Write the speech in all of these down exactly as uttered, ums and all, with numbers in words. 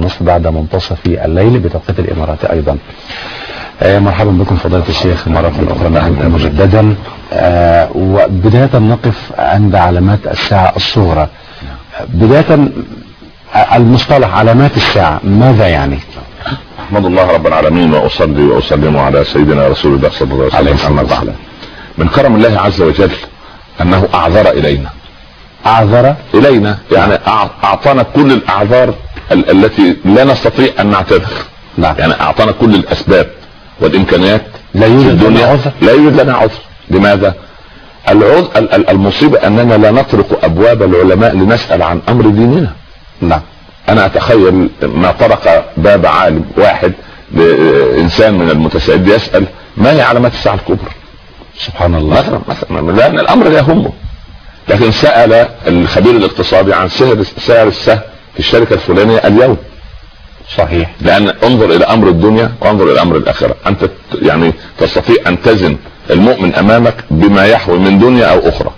ونصف بعد منتصف الليل بتوقيت الامارات ايضا. آه مرحبا بكم فضيلة الشيخ مرة اخرى معكم مجددا. آه وبداية نقف عند علامات الساعة الصغرى. بداية المصطلح علامات الساعة ماذا يعني؟ احمد الله رب العالمين واصلي واسلم على سيدنا رسول الله صلى الله عليه وسلم. بعد من كرم الله عز وجل انه اعذر الينا اعذر الينا يعني اعطانا كل الاعذار ال- التي لا نستطيع ان نعتذر. نعم. يعني اعطانا كل الاسباب والامكانيات. لا يوجد لنا عذر. لا يوجد لنا عذر. لماذا؟ العذر المصيبة اننا لا نطرق ابواب العلماء لنسأل عن امر ديننا. نعم. انا اتخيل ما طرق باب عالم واحد لانسان من المتسائل يسأل ما هي علامات الساعة الكبرى. سبحان الله. مثلا مثلا لان الامر لا يهمه، لكن سأل الخبير الاقتصادي عن سعر سعر السهم في الشركة الفلانية اليوم. صحيح. لان انظر الى امر الدنيا وانظر الى امر الاخرة. انت يعني تستطيع ان تزن المؤمن امامك بما يحوي من دنيا او اخرى.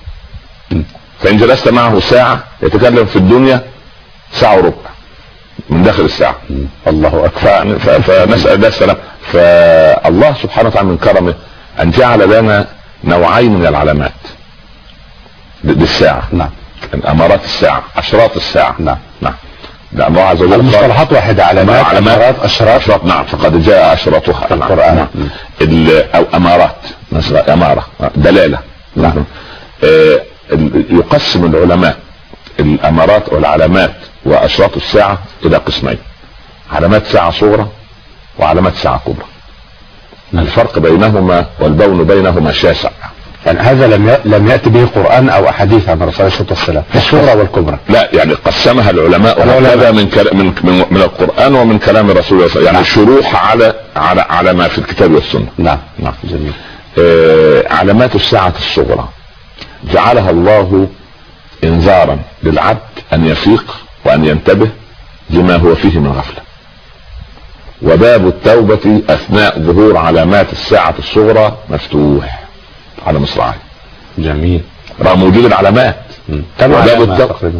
فان جلست معه ساعة يتكلم في الدنيا ساعة وربع من داخل الساعة. الله اكبر. فنسأل الله السلام. فالله سبحانه وتعالى من كرمه ان جعل لنا نوعين من العلامات للساعة. نعم. امارات الساعة، اشراط الساعة. نعم. نعم. لأن الله عز وجل المصطلحات واحدة، علامات امارات اشراط. اشراط. نعم. فقد جاء اشراطها في القرآن. نعم. او امارات مثلا امارة دلالة. نعم. آه يقسم العلماء الامارات والعلامات واشراط الساعة الى قسمين: علامات ساعة صغرى وعلامات ساعة كبرى. الفرق بينهما والبون بينهما شاسع. يعني هذا لم لم يأتي به قرآن او احاديث عن الرسول صلى الله عليه وسلم، الصغرى والكبرى. لا، يعني قسمها العلماء وهكذا من من من, من القرآن ومن كلام الرسول صلى الله عليه وسلم. يعني نعم. شروح على على على ما في الكتاب والسنة. نعم. نعم. جميل. آه علامات الساعة الصغرى جعلها الله انذارا للعبد ان يفيق وان ينتبه لما هو فيه من غفلة. وباب التوبة اثناء ظهور علامات الساعة الصغرى مفتوح على مصراعي. جميل. رغم وجود العلامات. وباب التوبة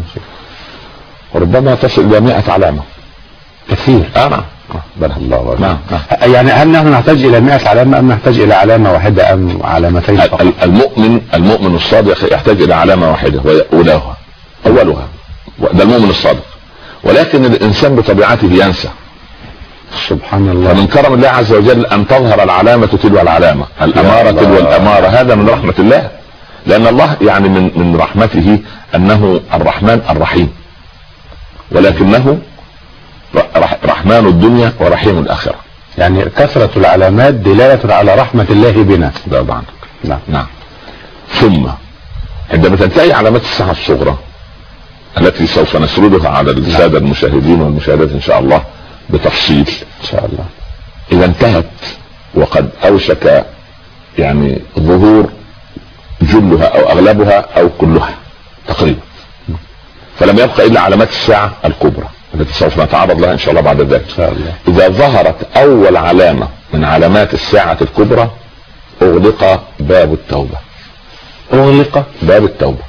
ربما تصل الى مئة علامة. كثير. اه نعم. بارك الله. نعم. يعني هل نحن نحتاج الى مئة علامة ام نحتاج الى علامة واحدة ام علامتين فقط؟ المؤمن المؤمن الصادق يحتاج الى علامة واحدة اولها اولها ده المؤمن الصادق. ولكن الانسان بطبيعته ينسى. سبحان الله. فمن كرم الله عز وجل ان تظهر العلامة تلو العلامة، الامارة تلو الامارة. هذا من رحمة الله، لان الله يعني من من رحمته انه الرحمن الرحيم، ولكنه رحمن الدنيا ورحيم الاخرة. يعني كثرة العلامات دلالة على رحمة الله بنا. ده طبعا. نعم. نعم. ثم عندما تنتهي علامات الساعة الصغرى التي سوف نسردها على السادة المشاهدين والمشاهدات ان شاء الله بتفصيل ان شاء الله، اذا انتهت وقد اوشك يعني ظهور جلها او اغلبها او كلها تقريبا، فلم يبقى الا علامات الساعة الكبرى التي سوف نتعرض لها ان شاء الله بعد ذلك. ان شاء الله. اذا ظهرت اول علامة من علامات الساعة الكبرى اغلق باب التوبة. اغلق باب التوبة.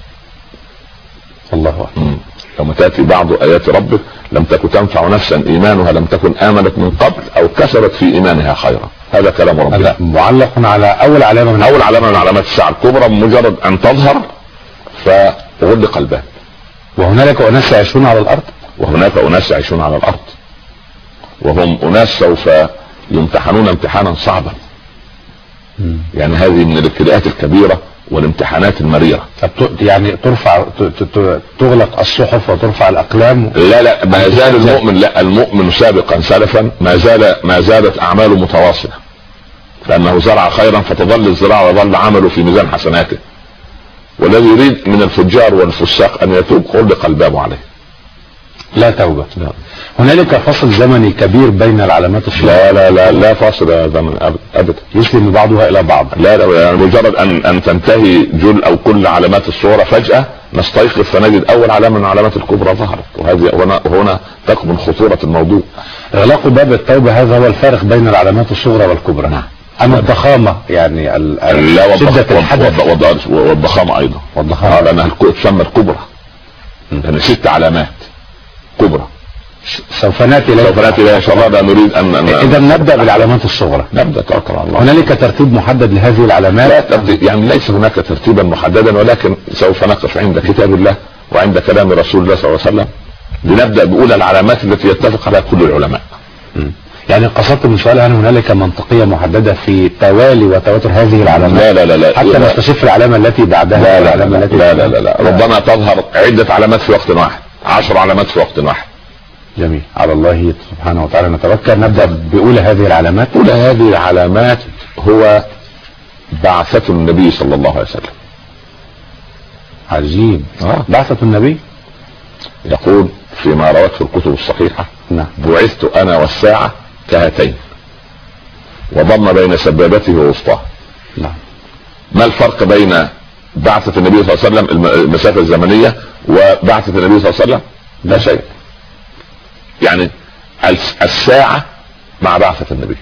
الله اكبر. يوم تأتي بعض ايات ربك لم تكن تنفع نفسا ايمانها لم تكن امنت من قبل او كسبت في ايمانها خيرا. هذا كلام ربنا. معلق على اول علامة من اول علامة من علامات الساعة الكبرى، مجرد ان تظهر فاغلق الباب. وهنالك اناس يعيشون على الارض. وهناك اناس يعيشون على الارض وهم اناس سوف يمتحنون امتحانا صعبا. مم. يعني هذه من الابتلاءات الكبيرة والامتحانات المريرة. يعني ترفع تغلق الصحف وترفع الاقلام. لا لا ما زال المؤمن لا المؤمن سابقا سلفا ما زال ما زالت اعماله متواصلة، لانه زرع خيرا فتظل الزراعة وظل عمله في ميزان حسناته. والذي يريد من الفجار والفساق ان يتوب غلق الباب عليه، لا توبة. لا. هنالك فصل زمني كبير بين العلامات الصغرى. لا لا لا لا فاصل زمن ابدا يسلم بعضها الى بعض. لا لا يعني مجرد ان ان تنتهي جل او كل علامات الصغرى فجأة نستيقظ فنجد اول علامة من علامات الكبرى ظهرت. وهذه هنا هنا تكمن خطورة الموضوع. اغلاق باب التوبة هذا هو الفارق بين العلامات الصغرى والكبرى. نعم. اما الضخامة يعني لا شدة الحدث والضخامة ايضا. والضخامة لانها تسمى الكبرى. يعني ست علامات كبرى سوف ناتي سوف ناتي اليها ان شاء الله. لا نريد ان, أن اذا نبدا بالعلامات الصغرى. نبدا توكل على الله. هنالك ترتيب محدد لهذه العلامات؟ لا ترتيب، يعني ليس هناك ترتيبا محددا، ولكن سوف نقف عند كتاب الله وعند كلام رسول الله صلى الله عليه وسلم لنبدا باولى العلامات التي يتفق عليها كل العلماء. م. يعني قصدت من سؤال هل هنالك منطقيه محدده في توالي وتواتر هذه العلامات؟ لا لا لا, لا. حتى لا. نستشف العلامه التي بعدها. لا لا لا, لا, التي لا, لا, لا, لا. ربما تظهر عده علامات في وقت واحد، عشر علامات في وقت واحد. جميل. على الله سبحانه وتعالى نتوكل. نبدا باولى هذه العلامات. اولى هذه العلامات هو بعثة النبي صلى الله عليه وسلم. عجيب. آه. بعثة النبي يقول فيما روته الكتب الصحيحة: نعم. بعثت انا والساعة كهاتين، وضم بين سبابته ووسطاه. نعم. ما الفرق بين بعثة النبي صلى الله عليه وسلم المسافة الزمنية وبعثة النبي صلى الله عليه وسلم؟ لا شيء. يعني الساعة مع بعثة النبي.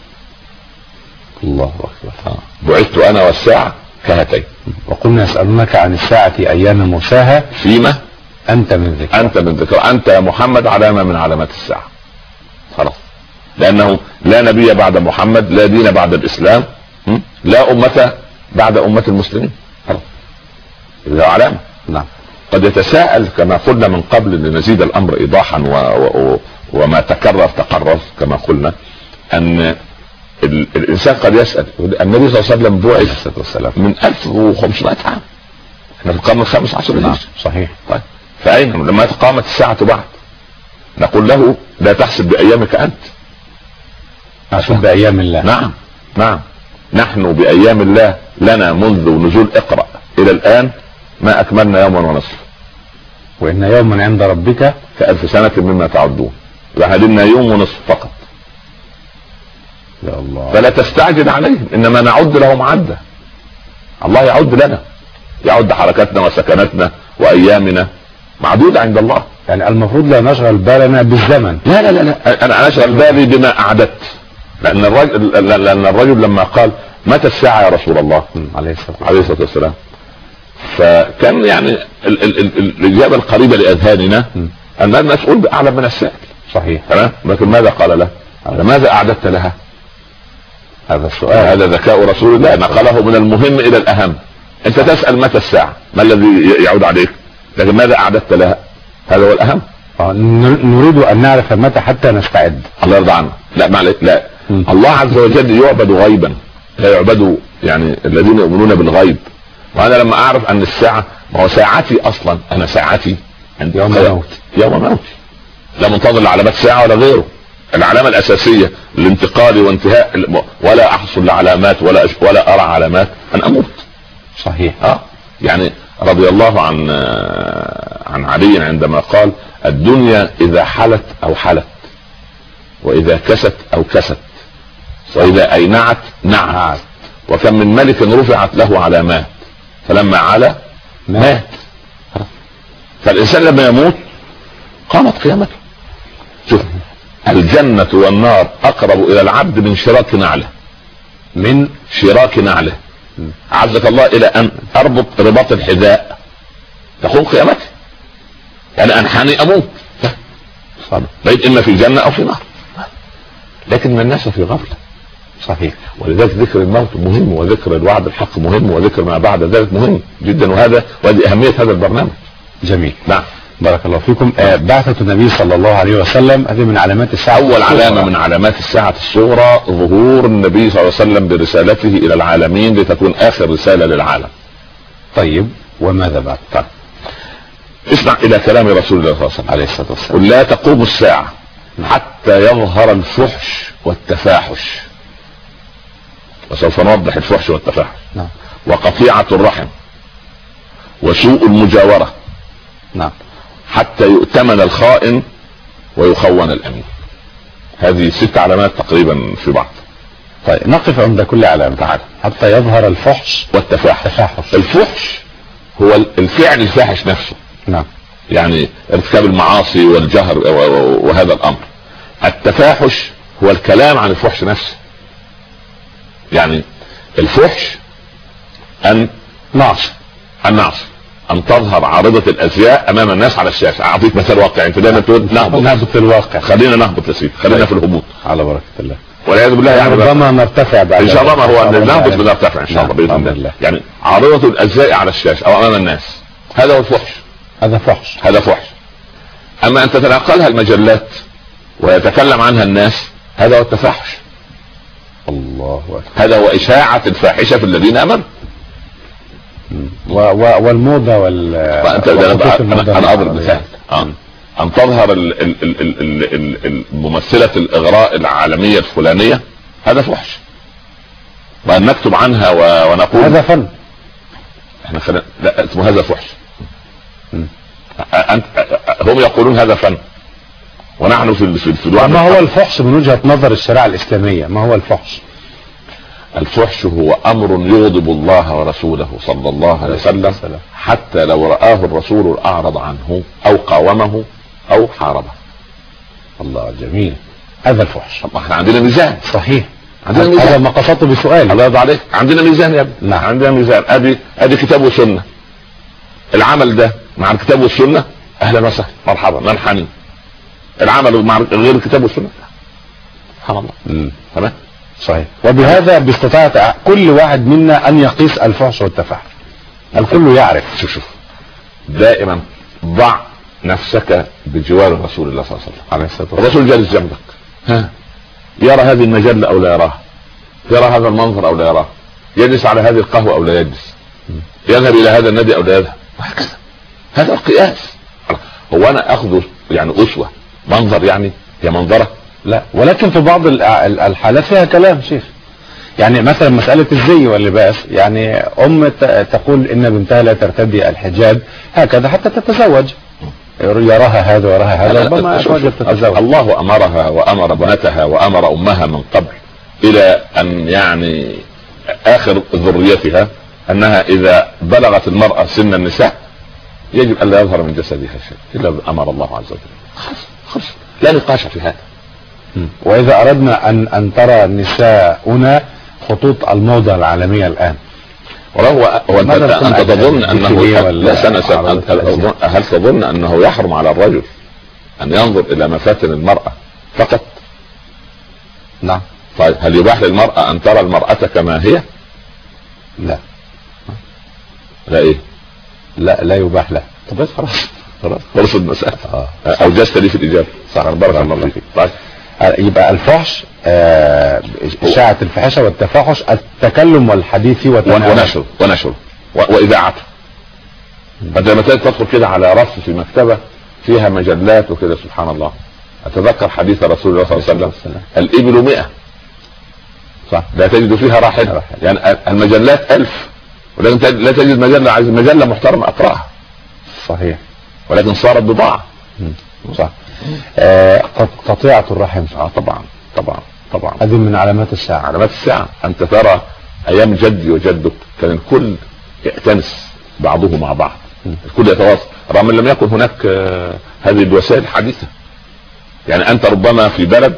الله اكبر. آه. بعثت انا والساعة كهاتين. وقلنا يسألونك عن الساعة ايام مرساها فيما انت من ذكر. انت من ذكر. انت يا محمد علامة من علامات الساعة. خلاص. لانه لا نبي بعد محمد، لا دين بعد الاسلام، لا امة بعد امة المسلمين. خلاص. هذا علامة. نعم. قد يتساءل كما قلنا من قبل لنزيد الامر ايضاحا و... و... وما تكرر تقرر كما قلنا، ان ال... الانسان قد يسأل النبي صلى الله عليه وسلم بعث من ألف وخمسمائة عام، احنا في القرن الخامس عشر. نعم صحيح. طيب فاين لما قامت الساعة بعد؟ نقول له لا تحسب بايامك انت، احسب بايام الله. نعم نعم. نحن بايام الله لنا منذ نزول اقرأ الى الان ما اكملنا يوما ونصف، وان يوما عند ربك كألف سنة مما تعدون، وهدمنا يوم ونصف فقط. يا الله. فلا تستعجل عليهم، انما نعد لهم عدة. الله يعد لنا، يعد حركاتنا وسكناتنا وايامنا معدودة عند الله. يعني المفروض لا نشغل بالنا بالزمن. لا لا لا, لا. انا اشغل بالي بما اعددت، لان الرجل لان الرجل لما قال متى الساعة يا رسول الله عليه الصلاة عليه الصلاة والسلام، فكان يعني ال ال ال الاجابة القريبة لاذهاننا ان المسؤول اعلم من السائل. صحيح. تمام. لكن ماذا قال له؟ ماذا اعددت لها؟ هذا السؤال. هذا ذكاء رسول الله، نقله من المهم الى الاهم. انت تسأل متى الساعة، ما الذي يعود عليك؟ لكن ماذا اعددت لها؟ هذا هو الاهم. نريد ان نعرف متى حتى نستعد. الله يرضى عنه. لا معلش لا. م. الله عز وجل يعبد غيبا، لا يعبد يعني الذين يؤمنون بالغيب. وانا لما اعرف ان الساعة، ما هو ساعتي اصلا، انا ساعتي عند يوم موت. يوم موت. لا منتظر لعلامات ساعة ولا غيره. العلامة الاساسية الانتقال وانتهاء، ولا احصل لعلامات ولا ولا ارى علامات ان اموت. صحيح. اه يعني رضي الله عن عن علي عندما قال: الدنيا اذا حلت او حلت، واذا كست او كست، واذا اينعت نعت، وكم من ملك رفعت له علامات فلما علا مات. فالانسان لما يموت قامت قيامته. شوف، الجنة والنار اقرب الى العبد من شراك نعله، من شراك نعله. عزك الله الى ان اربط رباط الحذاء تقوم قيامتي، يعني انحني اموت، بقيت اما في الجنة او في النار. لكن الناس في غفلة. صحيح. ولذلك ذكر الموت مهم، وذكر الوعد الحق مهم، وذكر ما بعد ذلك مهم جدا، وهذا وهذه اهمية هذا البرنامج. جميل. نعم. بارك الله فيكم. آه بعثة النبي صلى الله عليه وسلم هذه من علامات الساعة. اول علامة من علامات الساعة الصغرى ظهور النبي صلى الله عليه وسلم برسالته الى العالمين لتكون اخر رسالة للعالم. طيب وماذا بعد؟ طيب اسمع الى كلام رسول الله صلى الله عليه وسلم. قل لا تقوم الساعة حتى يظهر الفحش والتفاحش، وسوف نوضح الفحش والتفاحش. نعم. وقطيعة الرحم، وسوء المجاورة. نعم. حتى يؤتمن الخائن ويخون الامين. هذه ست علامات تقريبا في بعض. طيب نقف عند كل علامة. تعالى. حتى يظهر الفحش والتفاحش. التفاحش. الفحش هو الفعل الفاحش نفسه. نعم. يعني ارتكاب المعاصي والجهر وهذا الامر. التفاحش هو الكلام عن الفحش نفسه. يعني الفحش ان نعصي النعصي ان تظهر عارضة الازياء امام الناس على الشاشة. اعطيك مثال واقعي، انت دايما تقول نهبط نهبط في الواقع، خلينا نهبط يا سيدي، خلينا في الهبوط على بركة الله، والعياذ بالله. يعني ربما نرتفع بعد ان شاء الله، ما هو ان نهبط بنرتفع ان شاء الله باذن الله. يعني عارضة الازياء على الشاشة او امام الناس، هذا هو الفحش، هذا فحش، هذا فحش. اما ان تتناقلها المجلات ويتكلم عنها الناس، هذا هو التفحش. الله أكبر. هذا هو اشاعة الفاحشة في الذين امنوا. و و والموضة وال انت انا, أنا اضرب مثال آه. ان تظهر ال ال ال ال ال ال الممثلة الاغراء العالمية الفلانية، هذا فحش. وان نكتب عنها و... ونقول هذا فن. احنا خلينا لا اسمه هذا فحش. أنت... هم يقولون هذا فن، ونحن في في, في ما هو الفحش من وجهة نظر الشريعة الإسلامية؟ ما هو الفحش؟ الفحش هو امر يغضب الله ورسوله صلى الله عليه وسلم، حتى لو رآه الرسول اعرض عنه او قاومه او حاربه. الله، جميل. هذا الفحش. ما احنا عندنا ميزان. صحيح، عندنا ميزان. هذا ما قصدته بسؤال. الله يرضى عليك، عندنا ميزان يا ابني. نعم. عندنا ميزان. ادي ادي كتاب وسنة. العمل ده مع الكتاب والسنة اهلا وسهلا مرحبا منحني. العمل مع غير الكتاب والسنة سبحان الله. تمام، صحيح. وبهذا باستطاعة كل واحد منا ان يقيس الفحش والتفاحش. الكل يعرف. شوف شوف دائما ضع نفسك بجوار رسول الله صلى الله عليه وسلم. الرسول جالس جنبك، ها يرى هذه المجلة او لا يراها، يرى هذا المنظر او لا يراه، يجلس على هذه القهوة او لا يجلس، يذهب الى هذا النادي او لا يذهب، وهكذا. هذا القياس. هو انا اخذ يعني اسوة منظر، يعني هي منظرة؟ لا، ولكن في بعض الحالات فيها كلام شيخ. يعني مثلا مسألة الزي واللباس، يعني ام تقول ان بنتها لا ترتدي الحجاب هكذا حتى تتزوج، يراها هذا ويراها هذا، ربما اتوجد تتزوج. الله امرها وامر بنتها وامر امها من قبل الى ان يعني اخر ذريتها انها اذا بلغت المرأة سن النساء يجب ان لا يظهر من جسدها شيء الا امر الله عز وجل. خلص خلص، لا نقاش في هذا. واذا اردنا ان ان ترى نساؤنا خطوط الموضة العالمية الان، وهو انت انت تظن انه لا سنة سنة هل تظن انه يحرم على الرجل ان ينظر الى مفاتن المرأة فقط؟ نعم. طيب هل يباح للمرأة ان ترى المرأة كما هي؟ لا. لا ايه؟ لا لا يباح له. طب خلاص خلاص خلص المسألة. اه اوجزت لي في الاجابة. صح، بارك الله فيك. طيب يبقى الفحش اشاعة الفحشة والتفاحش التكلم والحديث ونشره ونشره واذاعته. فانت لما تدخل كده على رف في مكتبة فيها مجلات وكده سبحان الله، اتذكر حديث رسول الله صلى الله عليه وسلم الابل مئة صح لا تجد فيها راحلة. يعني المجلات الف ولكن لا تجد مجلة، عايز مجلة محترمة اقرأها. صحيح، ولكن صارت بضاعة. صح. آه قطيعة الرحم. اه طبعا طبعا طبعا هذه من علامات الساعة. علامات الساعة. انت ترى ايام جدي وجدك كان الكل يأتنس بعضه مع بعض، الكل يتواصل رغم لم يكن هناك آه هذه الوسائل الحديثة. يعني انت ربما في بلد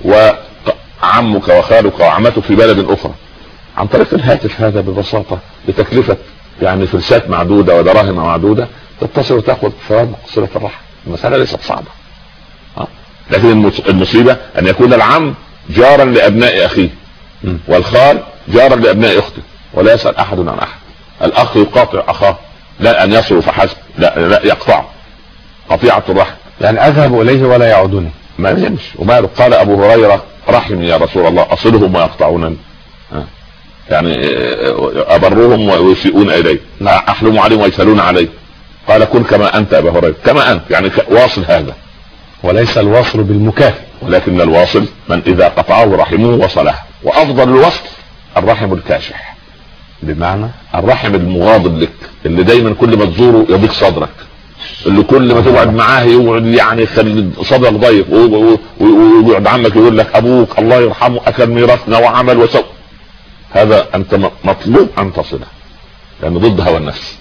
وعمك وخالك وعمتك في بلد اخرى، عن طريق الهاتف هذا ببساطة بتكلفة يعني فلسات معدودة ودراهم معدودة تتصل وتأخذ ثواب صلة الرحم. المسألة ليست صعبة. أه؟ لكن المصيبة ان يكون العم جارا لابناء اخيه والخال جارا لابناء اخته ولا يسأل احد عن احد. الاخ يقاطع اخاه، لا ان يصل فحسب، لا لا يقطع. قطيعة الرحم يعني اذهب اليه ولا يعودني، ما يمشي. وما قال ابو هريرة رحمي يا رسول الله اصلهم ويقطعونني. أه؟ يعني ابرهم ويسيئون الي، احلم عليهم ويسألون علي. قال كن كما انت ابا هريرة، كما انت يعني واصل هذا. وليس الواصل بالمكافئ، ولكن الواصل من اذا قطعه رحمه وصله. وافضل الوصل الرحم الكاشح، بمعنى الرحم المغاضب لك، اللي دايما كل ما تزوره يضيق صدرك، اللي كل ما تقعد معاه يقعد يعني يخلي صدرك ضيق، ويقعد عمك يقول لك ابوك الله يرحمه اكل ميراثنا وعمل وسوى. هذا انت مطلوب ان تصله لانه ضد هوى النفس.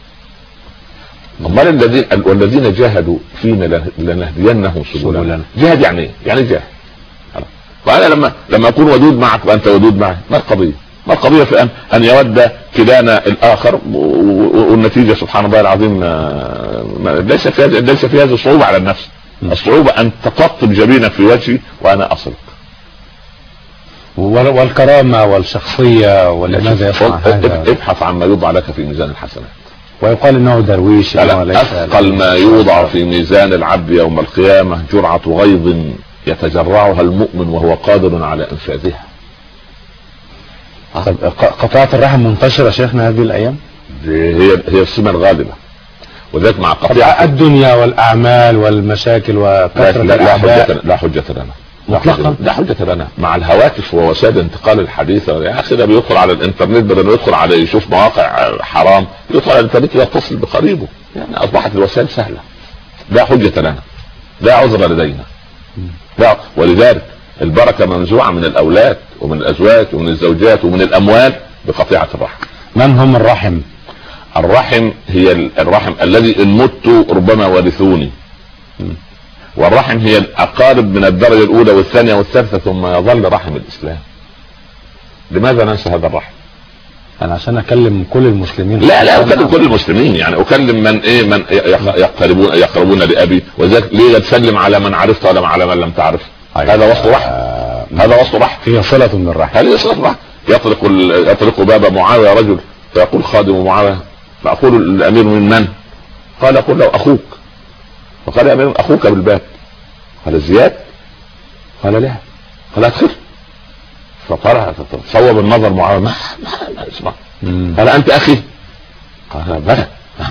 امال الذين والذين جاهدوا فينا لنهدينهم سبلنا. جاهد يعني ايه؟ يعني جاهد. فانا لما لما اكون ودود معك وانت ودود معي، ما القضيه؟ ما القضية في ان ان يود كلانا الاخر، والنتيجة سبحان الله العظيم ليس في ليس في هذه الصعوبة على النفس. الصعوبة ان تقطب جبينك في وجهي وانا اصلك. والكرامة والشخصية ولماذا يصنع هذا؟ ابحث عما يوضع لك في ميزان الحسنات. ويقال انه درويش. اثقل ما يوضع في ميزان العبد يوم القيامة جرعة غيظ يتجرعها المؤمن وهو قادر على انفاذها. قطاعة الرحم منتشرة شيخنا هذه الايام؟ هي هي السمة الغالبة، وذلك مع قطيعة الدنيا والاعمال والمشاكل وكثرة الاعداء. لا حجة لنا مطلقا، لا حجة لنا مع الهواتف ووسائل الانتقال الحديثة. يا اخي ده بيدخل على الانترنت بدل ما يدخل على يشوف مواقع حرام، يدخل على الانترنت يتصل بقريبه. يعني اصبحت الوسائل سهلة. لا حجة لنا، لا عذر لدينا. لا، ولذلك البركة منزوعة من الاولاد ومن الازواج ومن الزوجات ومن الاموال بقطيعة الرحم. من هم الرحم؟ الرحم هي الرحم الذي ان مت ربما ورثوني. والرحم هي الاقارب من الدرجة الاولى والثانية والثالثة، ثم يظل رحم الاسلام. لماذا ننسى هذا الرحم؟ انا عشان اكلم كل المسلمين. لا لا اكلم كل المسلمين، يعني اكلم من ايه من يقربون يقربون لابي، وذلك ليه تسلم على من عرفت ولا على من لم تعرف. أيوة. هذا وصف رحم. آه هذا وصف رحم. هي صلة من الرحم. هذه صلة رحم. يطرق يطرق باب معاوية رجل فيقول خادم معاوية، فأقول الامير من من؟ قال قل له اخوك. فقال يا امير اخوك بالباب. قال زياد؟ قال لا. قال ادخل. فقال صوب النظر معاوية ما ما اسمع. قال انت اخي؟ قال بلى.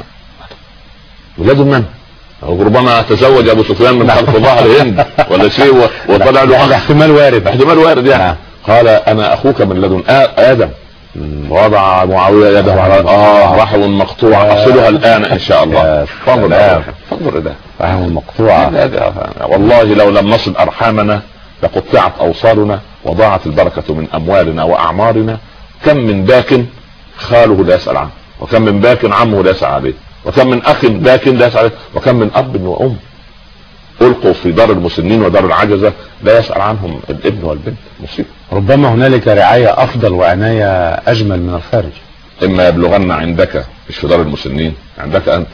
ولاد من؟ ربما تزوج ابو سفيان من خلف ظهر هند ولا شيء وطلع له احتمال وارد. احتمال وارد يعني. قال انا اخوك من لدن ادم. وضع معاوية يده على اه رحم مقطوع اصلها الان ان شاء الله. فانظر فانظر الى رحم مقطوعة. والله لو لم نصل ارحامنا لقطعت اوصالنا وضاعت البركة من اموالنا واعمارنا. كم من باك خاله لا يسأل عنه، وكم من باك عمه لا يسأل عليه، وكم من اخ باك لا يسأل عليه، وكم من اب وام القوا في دار المسنين ودار العجزة لا يسأل عنهم الابن والبنت. مصيبة. ربما هنالك رعاية افضل وعناية اجمل من الخارج. اما يبلغن عندك مش في دار المسنين، عندك انت.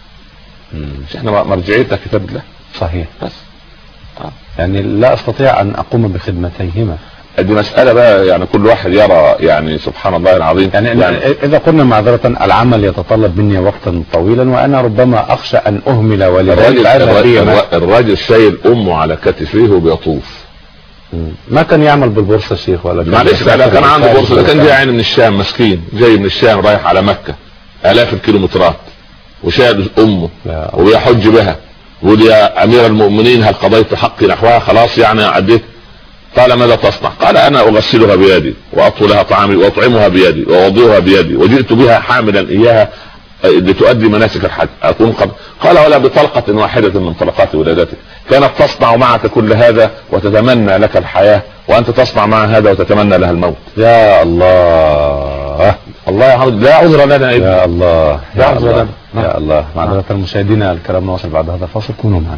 مش احنا مرجعيتك كتاب الله. صحيح. بس آه. يعني لا استطيع ان اقوم بخدمتيهما. دي مسألة بقى يعني كل واحد يرى، يعني سبحان الله العظيم. يعني, يعني اذا قلنا معذرة العمل يتطلب مني وقتا طويلا وانا ربما اخشى ان اهمل والدي. الراجل, الراجل شايل امه على كتفيه وبيطوف. ما كان يعمل بالبورصة شيخ ولا معلش لا كان عنده بورصة، ده كان جاي عين من الشام مسكين، جاي من الشام رايح على مكة الاف الكيلومترات وشايل امه ويحج بها، ويقول يا امير المؤمنين هل قضيت حقي نحوها؟ خلاص يعني عديت. قال ماذا تصنع؟ قال انا اغسلها بيدي واطوي لها طعامي واطعمها بيدي واوضعها بيدي، وجئت بها حاملا اياها لتؤدي مناسك الحج اكون قد. قال ولا بطلقة واحدة من طلقات ولادتك كانت تصنع معك كل هذا وتتمنى لك الحياة، وانت تصنع مع هذا وتتمنى لها الموت. يا الله الله يا حمد لا عذر لنا. يا الله يا الله يا الله. معذرة المشاهدين الكرام، نواصل بعد هذا الفاصل، كونوا معنا.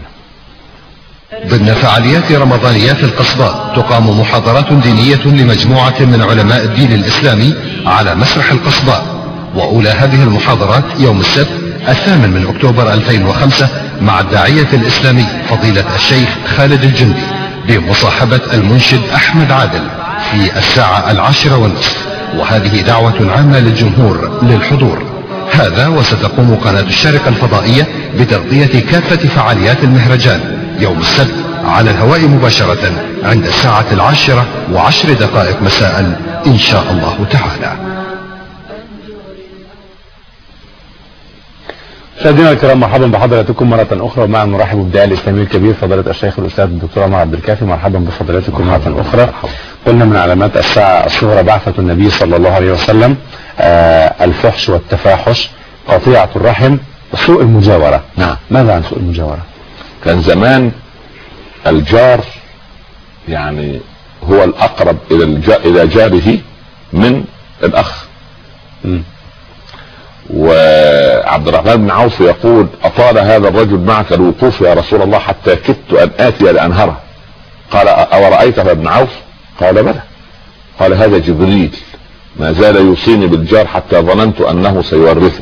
ضمن فعاليات رمضانيات القصباء تقام محاضرات دينية لمجموعة من علماء الدين الإسلامي على مسرح القصباء، وأولى هذه المحاضرات يوم السبت الثامن من أكتوبر ألفين وخمسة مع الداعية الإسلامي فضيلة الشيخ خالد الجندي بمصاحبة المنشد أحمد عادل في الساعة العاشرة والنصف، وهذه دعوة عامة للجمهور للحضور. هذا وستقوم قناة الشارقة الفضائية بتغطية كافة فعاليات المهرجان يوم السبت على الهواء مباشرة عند الساعة العاشرة وعشر دقائق مساء إن شاء الله تعالى. مشاهدينا الكرام، مرحبا بحضراتكم مرة أخرى، ومع نرحب بالداعي الإسلامي الكبير فضيلة الشيخ الأستاذ الدكتور عمر عبد الكافي. مرحبا بفضيلتكم مرة أخرى. قلنا من علامات الساعة الصغرى بعثة النبي صلى الله عليه وسلم آه الفحش والتفاحش، قطيعة الرحم، سوء المجاورة. نعم. ماذا عن سوء المجاورة؟ كان زمان الجار يعني هو الأقرب إلى الجار إلى جاره من الأخ. م. وعبد الرحمن بن عوف يقول أطال هذا الرجل معك الوقوف يا رسول الله حتى كدت أن آتي لأنهره. قال أورأيت ابن عوف؟ قال بلى. قال هذا جبريل ما زال يوصيني بالجار حتى ظننت انه سيورثه.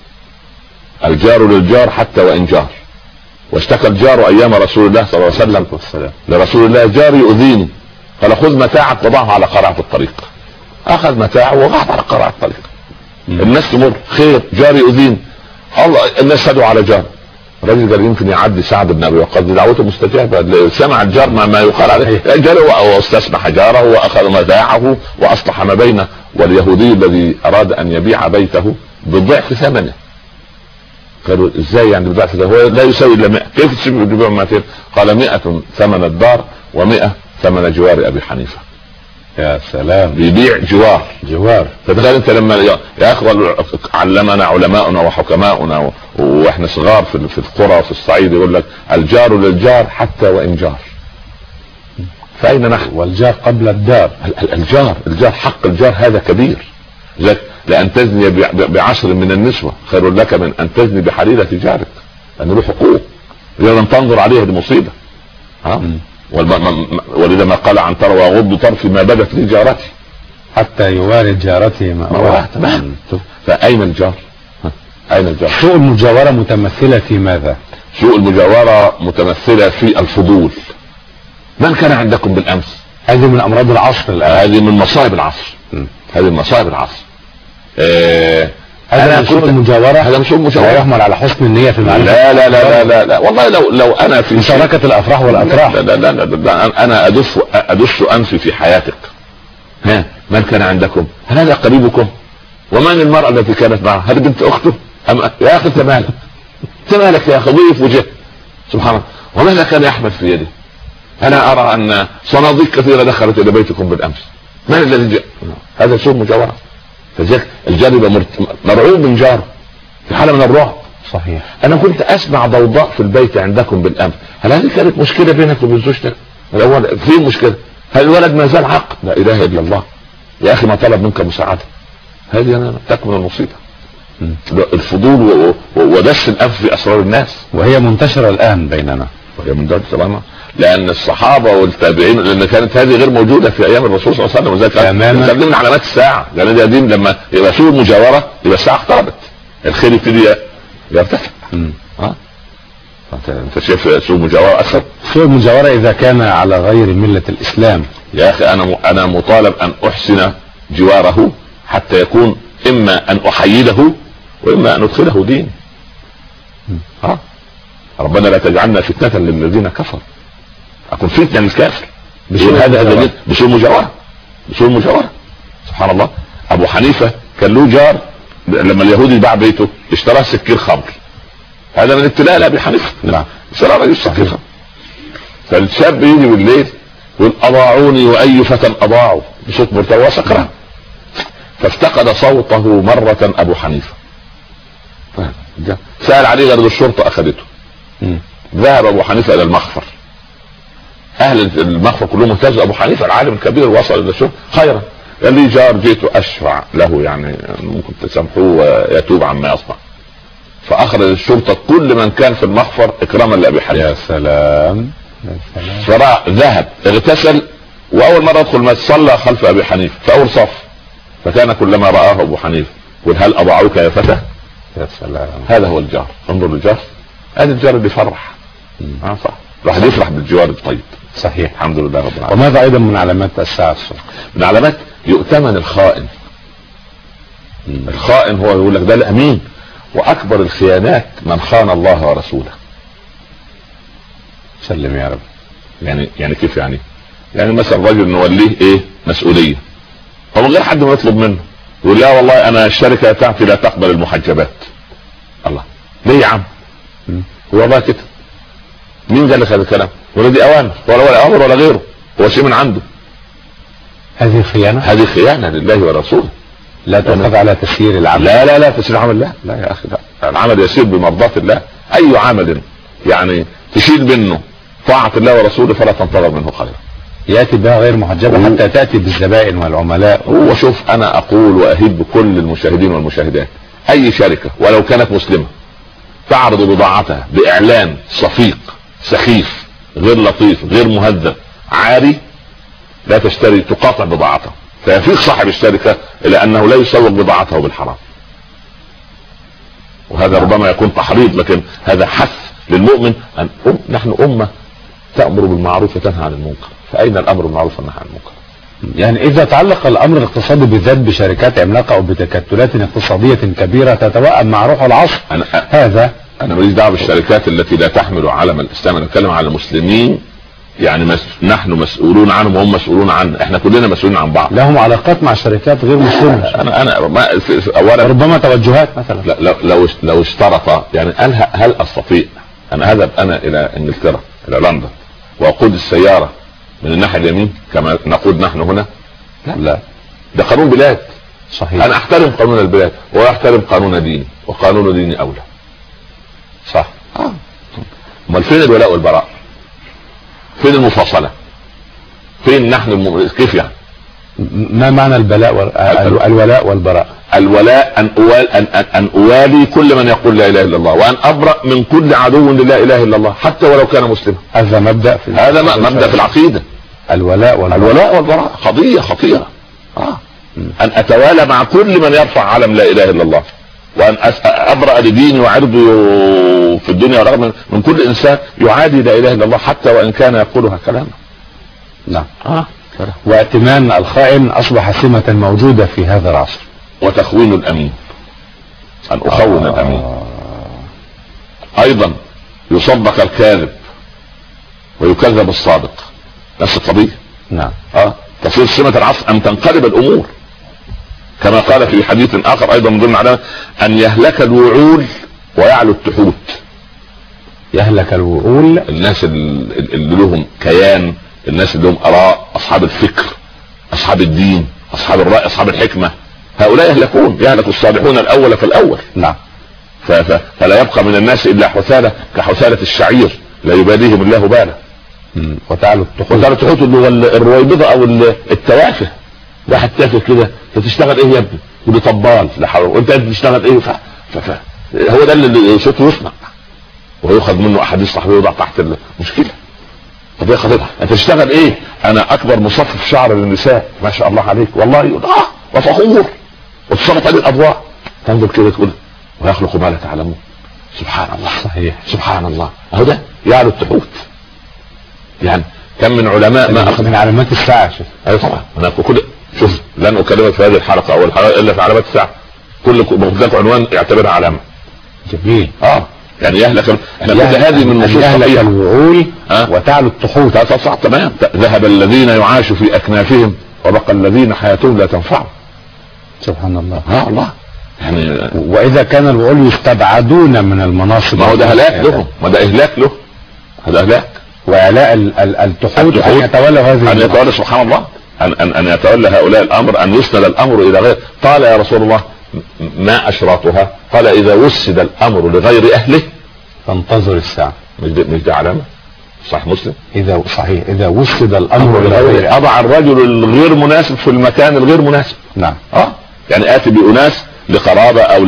الجار للجار حتى وان جار. واشتكى الجار ايام رسول الله صلى الله عليه وسلم لرسول الله: جاري يؤذيني. قال: خذ متاعك وضعه على قرعة الطريق. اخذ متاعه وضعه على قرعة الطريق. الناس تمر: خير، جاري يؤذيني. الله، الناس تدعو على جار. الراجل قال: يمكن يعدي سعد بن ابي وقاص، دعوته مستجابه. سمع الجار ما, ما يقال عليه، جاء واستسمح جاره واخذ متاعه واصلح ما بينه. واليهودي الذي اراد ان يبيع بيته بضعف ثمنه. قالوا: ازاي يعني بضعف ثمنه؟ هو لا يساوي الا مئة. كيف تبيع مئتين؟ قال: مئة ثمن الدار ومئة ثمن جوار ابي حنيفه. يا سلام، بيبيع جوار جوار. فتخيل انت لما يا اخوة علمنا علماؤنا وحكماؤنا واحنا صغار في في القرى وفي الصعيد يقول لك: الجار للجار حتى وان جار. فاين نحن؟ والجار قبل الدار. الجار الجار حق الجار هذا كبير. لان تزني بعشر من النسوة خير لك من ان تزني بحليلة جارك، لان له حقوق لم تنظر عليها دي ها. ولذا ما قال عن ترى: وغض طرفي ما بدت لي جارتي حتى يوارد جارته ما تمام. فاين الجار؟ اين الجار؟ سوء المجاورة متمثلة في ماذا؟ سوء المجاورة متمثلة في الفضول. من كان عندكم بالامس؟ هذه من امراض العصر الان، هذه من مصائب العصر. هذه من مصائب العصر. آه هذا سوء المجاورة. هذا مش سوء المجاورة، يحمل على حسن النية في المعرفة. لا لا لا لا لا, لا. والله لو لو انا في مشاركة الافراح والاتراح. لا لا, لا, لا, لا انا ادس ادس انفي في حياتك. ها، من كان عندكم؟ هل هذا قريبكم؟ ومن المرأة التي كانت معه؟ هل بنت اخته؟ أم... يا اخي انت مالك؟ انت مالك يا اخي؟ ضيف وجه سبحان الله. وماذا كان يحمل في يده؟ انا ارى ان صناديق كثيرة دخلت الى بيتكم بالامس. من الذي جاء؟ هذا سوء مجاورة. فذلك الجار يبقى مرعوب من جاره في حالة من الرعب. صحيح. انا كنت اسمع ضوضاء في البيت عندكم بالامس. هل هذه كانت مشكلة بينك وبين زوجتك؟ الاول في مشكلة. هل الولد ما زال عقل؟ لا اله الا الله. يا اخي ما طلب منك مساعدة. هذه انا تكمن المصيبة. الفضول ودس الانف في اسرار الناس، وهي منتشرة الان بيننا. وهي منتشرة طبعا لان الصحابة والتابعين، لان كانت هذه غير موجودة في ايام الرسول صلى الله عليه وسلم. وذلك كان من علامات الساعة، لان دي قديم لما يبقى سوء المجاورة يبقى الساعة اقتربت، الخير يبتدي يرتفع. ها انت شايف سوء المجاورة اكثر؟ سوء المجاورة اذا كان على غير ملة الاسلام. يا اخي انا انا مطالب ان احسن جواره حتى يكون اما ان احيده واما ان ادخله دين. ها ربنا لا تجعلنا فتنة للذين كفروا. اكون فتنة للكافر هذا هذا بسوء المجاورة. بسوء المجاورة سبحان الله. ابو حنيفة كان له جار لما اليهودي باع بيته اشتراه سكين خمر. هذا من ابتلاء لابي حنيفة. نعم اشترى رجل سكين خمر. فالشاب يجي بالليل يقول: اضاعوني واي فتى اضاعوا، بصوت مرتفع وسكران. فافتقد صوته مرة ابو حنيفة، سأل عليه غير الشرطة اخذته. ذهب ابو حنيفة الى المخفر. اهل المخفر كلهم اهتزوا. ابو حنيفة العالم الكبير وصل الى الشرطة خيرا. قال لي: جار جيت اشفع له، يعني ممكن تسامحوه ويتوب عما يصنع. فاخرج الشرطة كل من كان في المخفر اكراما لابي حنيفة. يا سلام يا سلام. فراح ذهب اغتسل، واول مرة ادخل ما صلى خلف ابي حنيفة في اول صف. فكان كلما رآه ابو حنيفة قل: هل اضاعوك يا فتى؟ يا سلام. هذا هو الجار. انظر للجار، هذا الجار اللي يفرح. اه صح، راح يفرح بالجوار الطيب. صحيح. الحمد لله رب العالمين. وماذا ايضا من علامات الساعة الصغرى؟ من علامات يؤتمن الخائن. مم. الخائن هو يقول لك ده الامين. واكبر الخيانات من خان الله ورسوله. سلم يا رب. يعني يعني كيف يعني؟ يعني مثلا رجل نوليه ايه مسؤولية، ومن غير حد ما يطلب منه يقول: لا والله انا الشركة بتاعتي لا تقبل المحجبات. الله، ليه يا عم؟ هو الله كده؟ مين قال لك هذا الكلام؟ ولا دي اوامر ولا ولا امر ولا غيره، هو شيء من عنده. هذه خيانة. هذه خيانة لله ورسوله. لا تؤخذ على تسيير العمل. لا لا لا تسيير العمل لا لا يا اخي لا. العمل يسير بمرضاة الله. اي عمل يعني تشيل منه طاعة الله ورسوله فلا تنتظر منه خير. يأتي بها غير محجبة حتى تأتي بالزبائن والعملاء. هو شوف انا اقول واهب كل المشاهدين والمشاهدات: اي شركة ولو كانت مسلمة تعرض بضاعتها باعلان صفيق سخيف غير لطيف غير مهذب عاري، لا تشتري، تقاطع بضاعتها. فيفيق صاحب الشركة الى انه لا يسوق بضاعته بالحرام. وهذا ربما يكون تحريض، لكن هذا حث للمؤمن ان أم نحن امة تأمر بالمعروف وتنهى عن المنكر، فاين الامر بالمعروف والنهي عن المنكر؟ يعني اذا تعلق الامر الاقتصادي بالذات بشركات عملاقة او بتكتلات اقتصادية كبيرة تتوائم مع روح العصر، أنا هذا انا ماليش دعوه بالشركات التي لا تحمل علم الاسلام، انا اتكلم على المسلمين. يعني مس... نحن مسؤولون عنهم وهم مسؤولون عنا، احنا كلنا مسؤولين عن بعض. لهم علاقات مع شركات غير مسلمة. انا انا ما... اولا ربما توجهات مثلا. لا لو لو لو اشترط يعني هل هل استطيع انا اذهب انا الى انجلترا الى لندن واقود السياره من الناحيه اليمين كما نقود نحن هنا؟ لا لا، ده قانون بلاد. صحيح. انا احترم قانون البلاد واحترم قانون ديني، وقانون ديني اولى. صح. اه امال فين الولاء والبراء؟ فين المفاصله؟ فين نحن الم... كيف يعني؟ ما معنى البلاء وال... الولاء والبراء؟ الولاء ان أوال... أن... أن... ان اوالي كل من يقول لا اله الا الله، وان ابرأ من كل عدو لا اله الا الله حتى ولو كان مسلما. هذا مبدأ في هذا مبدأ في العقيدة. الولاء والبراء. الولاء والبراء قضية خطيرة. آه. ان اتوالى مع كل من يرفع علم لا اله الا الله، وان ابرأ لديني وعرضي في الدنيا رغم من كل انسان يعادي لا اله الا الله حتى وان كان يقولها كلاما. نعم. آه. وائتمان الخائن اصبح سمة موجودة في هذا العصر. وتخوين الامين، ان اخون آه. الامين. ايضا يصدق الكاذب ويكذب الصادق، نفس القضية. نعم. اه تصير سمة العصر ان تنقلب الامور، كما قال في حديث اخر ايضا من ضمن علامة ان يهلك الوعول ويعلو التحوت. يهلك الوعول، الناس اللي لهم كيان، الناس اللي لهم اراء، اصحاب الفكر، اصحاب الدين، اصحاب الرأي، اصحاب الحكمة، هؤلاء يهلكون. يهلك الصالحون الاول فالاول. نعم. فلا يبقى من الناس الا حثالة كحثالة الشعير لا يباليهم الله بالا. وتعالوا التحوت. وتعالوا التحوت اللي هو الرويبضة او التوافه. واحد تافه كده، انت تشتغل ايه يا ابني؟ يقول طبال. لا حول. وانت بتشتغل ايه؟ ف... ف... ف... هو ده اللي صوته يسمع ويؤخذ منه احاديث صحيحه ويوضع تحت المشكله. طب يا خطيب انت تشتغل ايه؟ انا اكبر مصفف شعر للنساء. ما شاء الله عليك والله. يقول اه وفخور وتصرف هذه الاضواء. تنظر كده تقول ويخلق ما لا تعلمون. سبحان الله. صحيح. سبحان الله. اهو ده يعلو التحوت. يعني كم من علماء ما اخذ من علامات الساعه. شوف. ايوه طبعا. انا كل شوف لن اكلمك في هذه الحلقه او الحلقه الا في علامات الساعه. كل مبدأ عنوان يعتبرها علامه. جميل. اه يعني يهلك احنا كل هذه من نصوص صحيحه. الوعول أه؟ وتعلو التحوت. صح تمام. ذهب الذين يعاشوا في اكنافهم وبقى الذين حياتهم لا تنفع. سبحان الله. اه الله. يعني واذا كان الوعول يستبعدون من المناصب، ما هو ده هلاك لهم، ما ده اهلاك له. هذا اهلاك. وعلاء التحوت ان يتولى هذه ان يتولى. سبحان الله. ان ان ان يتولى هؤلاء الامر، ان يسند الامر الى غير. قال يا رسول الله ما اشراطها؟ قال اذا وسد الامر لغير اهله فانتظر الساعه. مش ده مش ده علامه؟ صح مسلم. اذا صحيح اذا وسد الامر لغير، اضع الرجل الغير مناسب في المكان الغير مناسب. نعم. اه يعني اتي باناس لقرابه او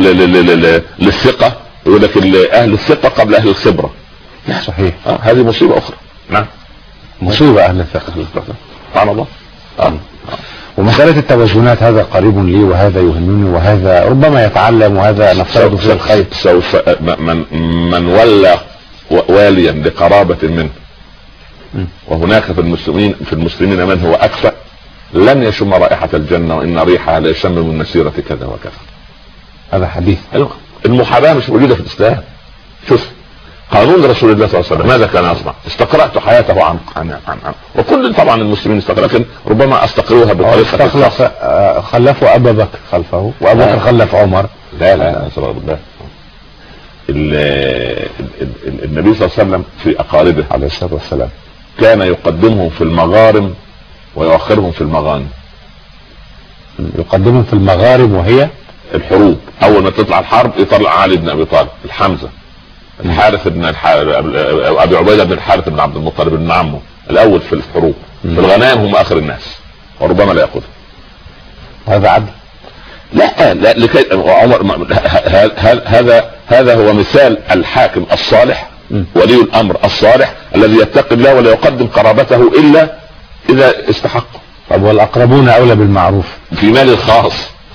للثقه، يقول لك اهل الثقه قبل اهل الخبره. صحيح. اه هذه مصيبه اخرى. نعم. مصيبه اهل الثقه. سبحان الله. آه. ومسألة التوازنات هذا قريب لي وهذا يهمني وهذا ربما يتعلم وهذا نفترض في الخير. سوف من من ولى واليا لقرابة منه وهناك في المسلمين في المسلمين من هو اكفأ لن يشم رائحة الجنة وان ريحها لا يشم من مسيرة كذا وكذا. هذا حديث. المحاباة مش موجودة في الاسلام. شوف قانون رسول الله صلى الله عليه وسلم ماذا كان يصنع؟ استقرأت حياته عن عن عن, عن. وكل طبعا المسلمين استقرأ، لكن ربما استقروها بطريقة استخلف خلفوا ابا بكر خلفه وابو بكر خلف عمر. لا لا صلى الله عليه النبي صلى الله عليه وسلم في اقاربه عليه الصلاة والسلام كان يقدمهم في المغارم ويؤخرهم في المغانم. يقدمهم في المغارم وهي الحروب. اول ما تطلع الحرب يطلع علي بن ابي طالب، الحمزة، الحارث بن الحارث، ابي عبيدة بن الحارث بن عبد المطلب بن عمه الاول في الحروب. في الغنائم هم اخر الناس وربما لا ياخذ. هذا عدل؟ لا لا لكي عمر هذا هذا هو مثال الحاكم الصالح ولي الامر الصالح الذي يتقي الله ولا يقدم قرابته الا اذا استحق. طب والاقربون اولى بالمعروف في مالي الخاص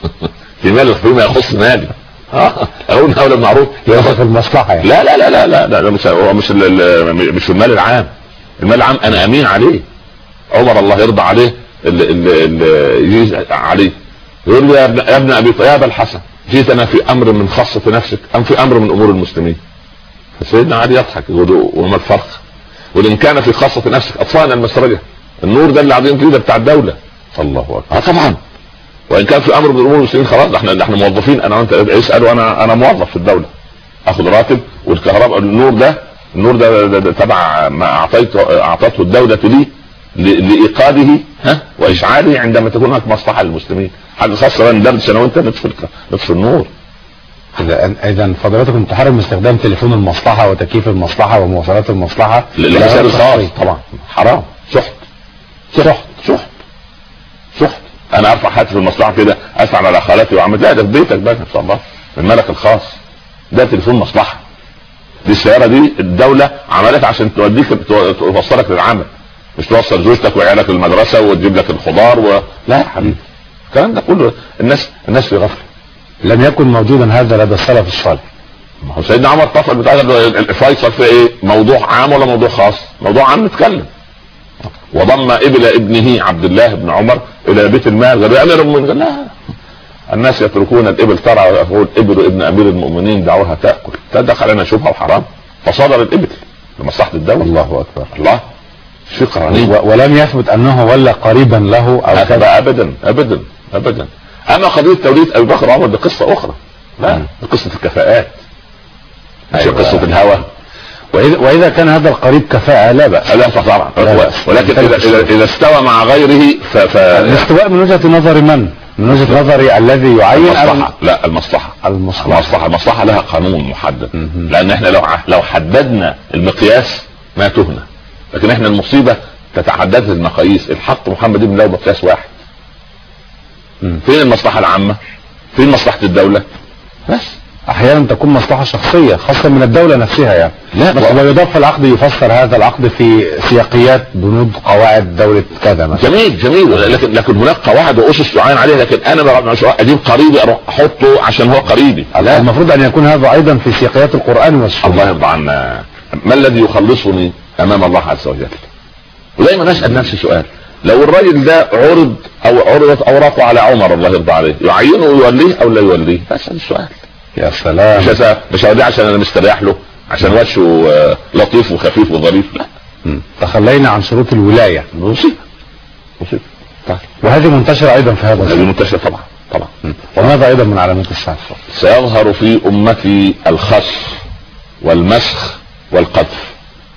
في مالي فيما يخص مالي اه اقول اولى بالمعروف ياخذ المصلحه يعني. لا لا لا لا لا, لا, لا مش هو مش مش المال العام. المال العام انا امين عليه. عمر الله يرضى عليه اللي اللي اللي يجي عليه يقول لي يا ابن ابي يا ابا الحسن جيتنا في امر من خاصة نفسك ام في امر من امور المسلمين؟ فسيدنا علي يضحك يقول وما الفرق؟ وان كان في خاصة نفسك اطفانا المسرجة النور ده اللي قاعدين فيه ده بتاع الدولة. الله اكبر. اه طبعا. وان كان في امر من امور المسلمين خلاص احنا احنا موظفين. انا وانت اسال وانا انا موظف في الدولة اخذ راتب والكهرباء النور ده النور ده, ده, ده تبع ما اعطيته اعطته الدولة لي لايقاده ها واشعاله عندما تكون هناك مصلحة للمسلمين. حاجة خاصة ندردش انا وانت نطفي نطفي النور. اذا اذا فضيلتكم تحرم استخدام تليفون المصلحة وتكييف المصلحة ومواصلات المصلحة للحساب الخاص طبعا حرام. شحت شحت شحت شحت. انا ارفع هاتف المصلحة كده اسعى على خالتي وعمل لا ده في بيتك بقى ان شاء الله من ملك الخاص. ده تليفون مصلحة. دي السيارة دي الدولة عملت عشان توديك توصلك للعمل مش توصل زوجتك وعيالك للمدرسة وتجيب لك الخضار و... لا يا حبيبي الكلام ده كله الناس الناس في غفلة. لم يكن موجودا هذا لدى السلف الصالح. ما هو سيدنا عمر طفل بتاع الفيصل في ايه؟ موضوع عام ولا موضوع خاص؟ موضوع عام نتكلم. وضم ابل ابنه عبد الله بن عمر الى بيت المال قال يا امير المؤمنين قال لا الناس يتركون الابل ترى ويقول ابل ابن امير المؤمنين دعوها تاكل تدخل لنا شبهه وحرام فصدر الابل لمصلحه الدوله. الله اكبر. الله و... ولم يثبت انه ولا قريبا له او كذا ابدا ابدا ابدا. اما قضيه توليد ابي بكر وعمر بقصه اخرى. لا بقصه الكفاءات مش أيوة. قصه الهوى. واذا واذا كان هذا القريب كفاءه لا باس. لا طبعا. ولكن اذا اذا, إذا استوى مع غيره ف... ف... الاستواء من وجهه نظر من؟ من وجهه نظري الذي يعين المصلحة. لا المصلحة المصلحة المصلحة, المصلحة لها قانون محدد. م-م. لان احنا لو لو حددنا المقياس ما تهنا. لكن احنا المصيبة تتعدد المقاييس. الحق محمد بن لو مقياس واحد. م. فين المصلحة العامة؟ فين مصلحة الدولة؟ بس احيانا تكون مصلحة شخصية خاصة من الدولة نفسها يعني. لا بس لو يضاف العقد يفسر هذا العقد في سياقيات بنود قواعد دولة كذا مثلا. جميل جميل. لكن لكن هناك قواعد واسس يعين عليها. لكن انا مش اجيب قريبي اروح احطه عشان هو قريبي. لا المفروض ان يكون هذا ايضا في سياقيات القرآن والسنة. الله يرضى عنا. ما الذي يخلصني امام الله عز وجل؟ ودايما اسال نفسي سؤال. لو الراجل ده عرض او عرضت اوراقه على عمر الله يرضى عليه يعينه ويوليه او لا يوليه؟ بس السؤال. يا سلام. مش مش هوديه عشان انا مستريح له عشان وشه لطيف وخفيف وظريف. لا. تخلينا عن شروط الولاية. مصيبة مصيبة. وهذه منتشرة ايضا في هذا. هذه منتشرة طبعا طبعا. وماذا ايضا من علامات الساعة؟ سيظهر في امتي الخسف والمسخ والقذف.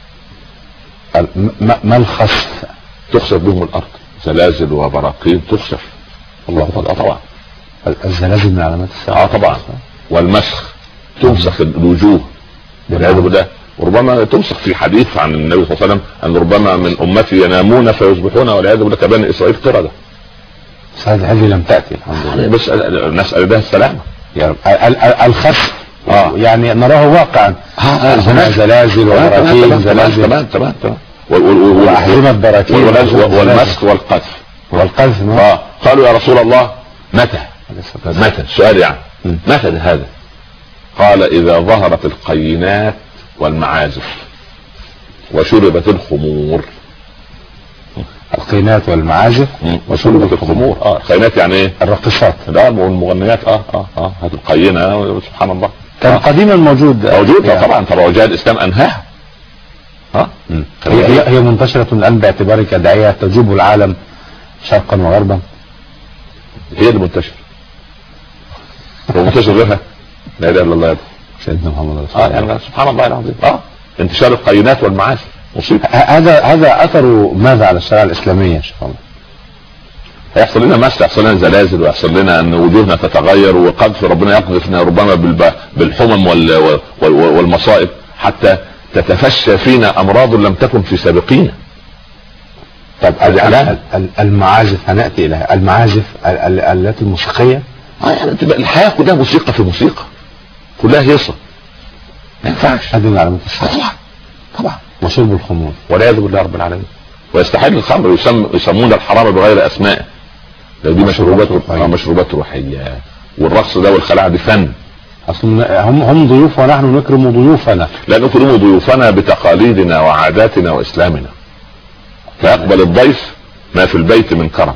ما الخسف؟ تخسف بهم الارض زلازل وبراكين تخسف. الله طبعا طبعا. الزلازل من علامات الساعة. اه طبعا. والمسخ تمسخ الوجوه والعياذ بالله. وربما تمسخ في حديث عن النبي صلى الله عليه وسلم ان ربما من امتي ينامون فيصبحون والعياذ بالله كبني اسرائيل قردة. بس هذه لم تاتي الحمد لله. بس نسال الله السلامه يا رب. الخسف اه يعني نراه واقعا. اه زلازل وبراكين زلازل. تمام تمام تمام. واحزمة براكين والمسخ والقذف. والقذف اه قالوا يا رسول الله متى؟ متى؟ السؤال يعني متى هذا؟ قال اذا ظهرت القينات والمعازف وشربت الخمور. القينات والمعازف وشربت الخمور. اه القينات يعني ايه؟ الراقصات. لا والمغنيات. اه اه اه هذه القينة سبحان الله كان آه. قديما موجود موجود يعني. طبعا طبعا وجاء الاسلام انهاها. ها هي, هي منتشرة الان باعتبارك داعية تجوب العالم شرقا وغربا. هي اللي منتشرة. ومنتشر غيرها لا اله الا الله سيدنا محمد رسول الله. اه يعني سبحان الله العظيم. اه انتشار القينات والمعازف مصيبة. هذا هذا اثر ماذا على الشريعة الاسلامية ان شاء الله؟ هيحصل لنا مس يحصل لنا زلازل ويحصل لنا ان وجوهنا تتغير وقذف ربنا يقذفنا ربما بالحمم والمصائب حتى تتفشى فينا امراض لم تكن في سابقينا. طب المعازف هنأتي اليها. المعازف التي الموسيقية اه يعني تبقى الحياة كلها موسيقى في موسيقى كلها هيصة ما ينفعش. هذه من علامات الساعة. طبعا طبعا. وشرب الخمور والعياذ بالله رب العالمين. ويستحل الخمر، يسم يسمون الحرام بغير اسماء. دي مشروبات روحيه، مشروبات روحيه. والرقص ده والخلاعه دي فن. اصلا هم هم ضيوف ونحن نكرم ضيوفنا. لا نكرم ضيوفنا بتقاليدنا وعاداتنا واسلامنا. فيقبل الضيف ما في البيت من كرم،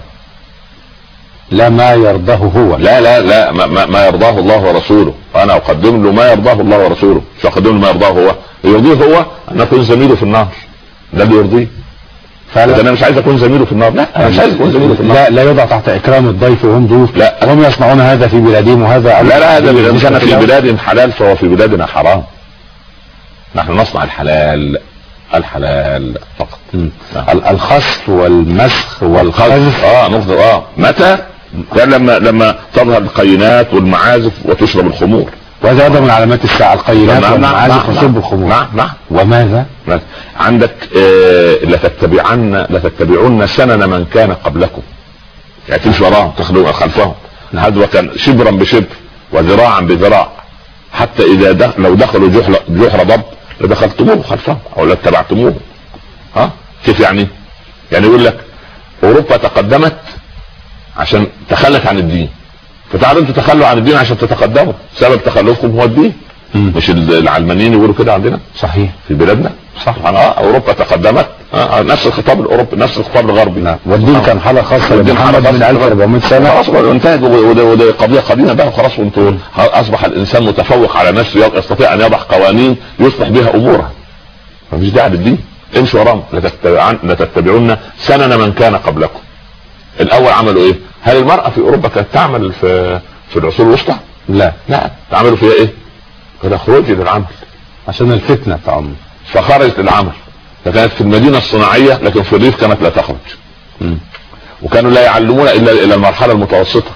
لا ما يرضاه هو. لا لا لا ما, ما يرضاه الله ورسوله، وانا اقدم له ما يرضاه الله ورسوله، مش اقدم له ما يرضاه هو. يرضيه هو ان اكون زميله في النار، ده اللي يرضيه. فعلا انا مش عايز اكون زميله في النار، لا انا مش عايز اكون زميله في النار. لا لا يوضع تحت اكرام الضيف وهم ضيوف، لا هم يصنعون هذا في بلادهم وهذا لا لا هذا اذا كان في بلادهم حلال فهو في بلادنا حرام. نحن نصنع الحلال، الحلال فقط. الخصف والمسخ والقذف اه نقطة اه متى؟ يعني لما لما تظهر القينات والمعازف وتشرب الخمور، وهذا ايضا من علامات الساعة، القينات نعم والمعازف وشرب الخمور. نعم نعم. وماذا؟ عندك آه لتتبعن لتتبعون سنن من كان قبلكم، يعني تمشي وراهم تخلوا خلفهم. هذا كان شبرا بشبر وذراعا بذراع، حتى اذا دخل لو دخلوا جحر جحر ضب لدخلتموه خلفهم او لاتبعتموه. ها كيف يعني؟ يعني يقول لك اوروبا تقدمت عشان تخلت عن الدين، فتعالوا انتوا تخلوا عن الدين عشان تتقدموا. سبب تخلفكم هو الدين. مم. مش العلمانيين يقولوا كده عندنا؟ صحيح في بلادنا. صح. اه اوروبا تقدمت، آه. نفس الخطاب الاوروبي، نفس الخطاب الغربي. نعم. والدين كان حاله خاصه لمحمد من ألف وأربعمائة سنه. خلاص انتهت، وده قضيه قديمه بقى خلاص. وانتوا اصبح الانسان متفوق على نفسه، يستطيع ان يضع قوانين يصلح بها اموره. مفيش داعي للدين، امشوا وراهم. لتتبعون سنن من كان قبلكم. الاول عملوا ايه؟ هل المرأة في اوروبا كانت تعمل في في العصور الوسطى؟ لا لا. تعملوا فيها ايه؟ كده خروجي للعمل عشان الفتنة تعمل، فخرجت للعمل. فكانت في المدينة الصناعية، لكن في الريف كانت لا تخرج. م. وكانوا لا يعلمون الا الى المرحلة المتوسطة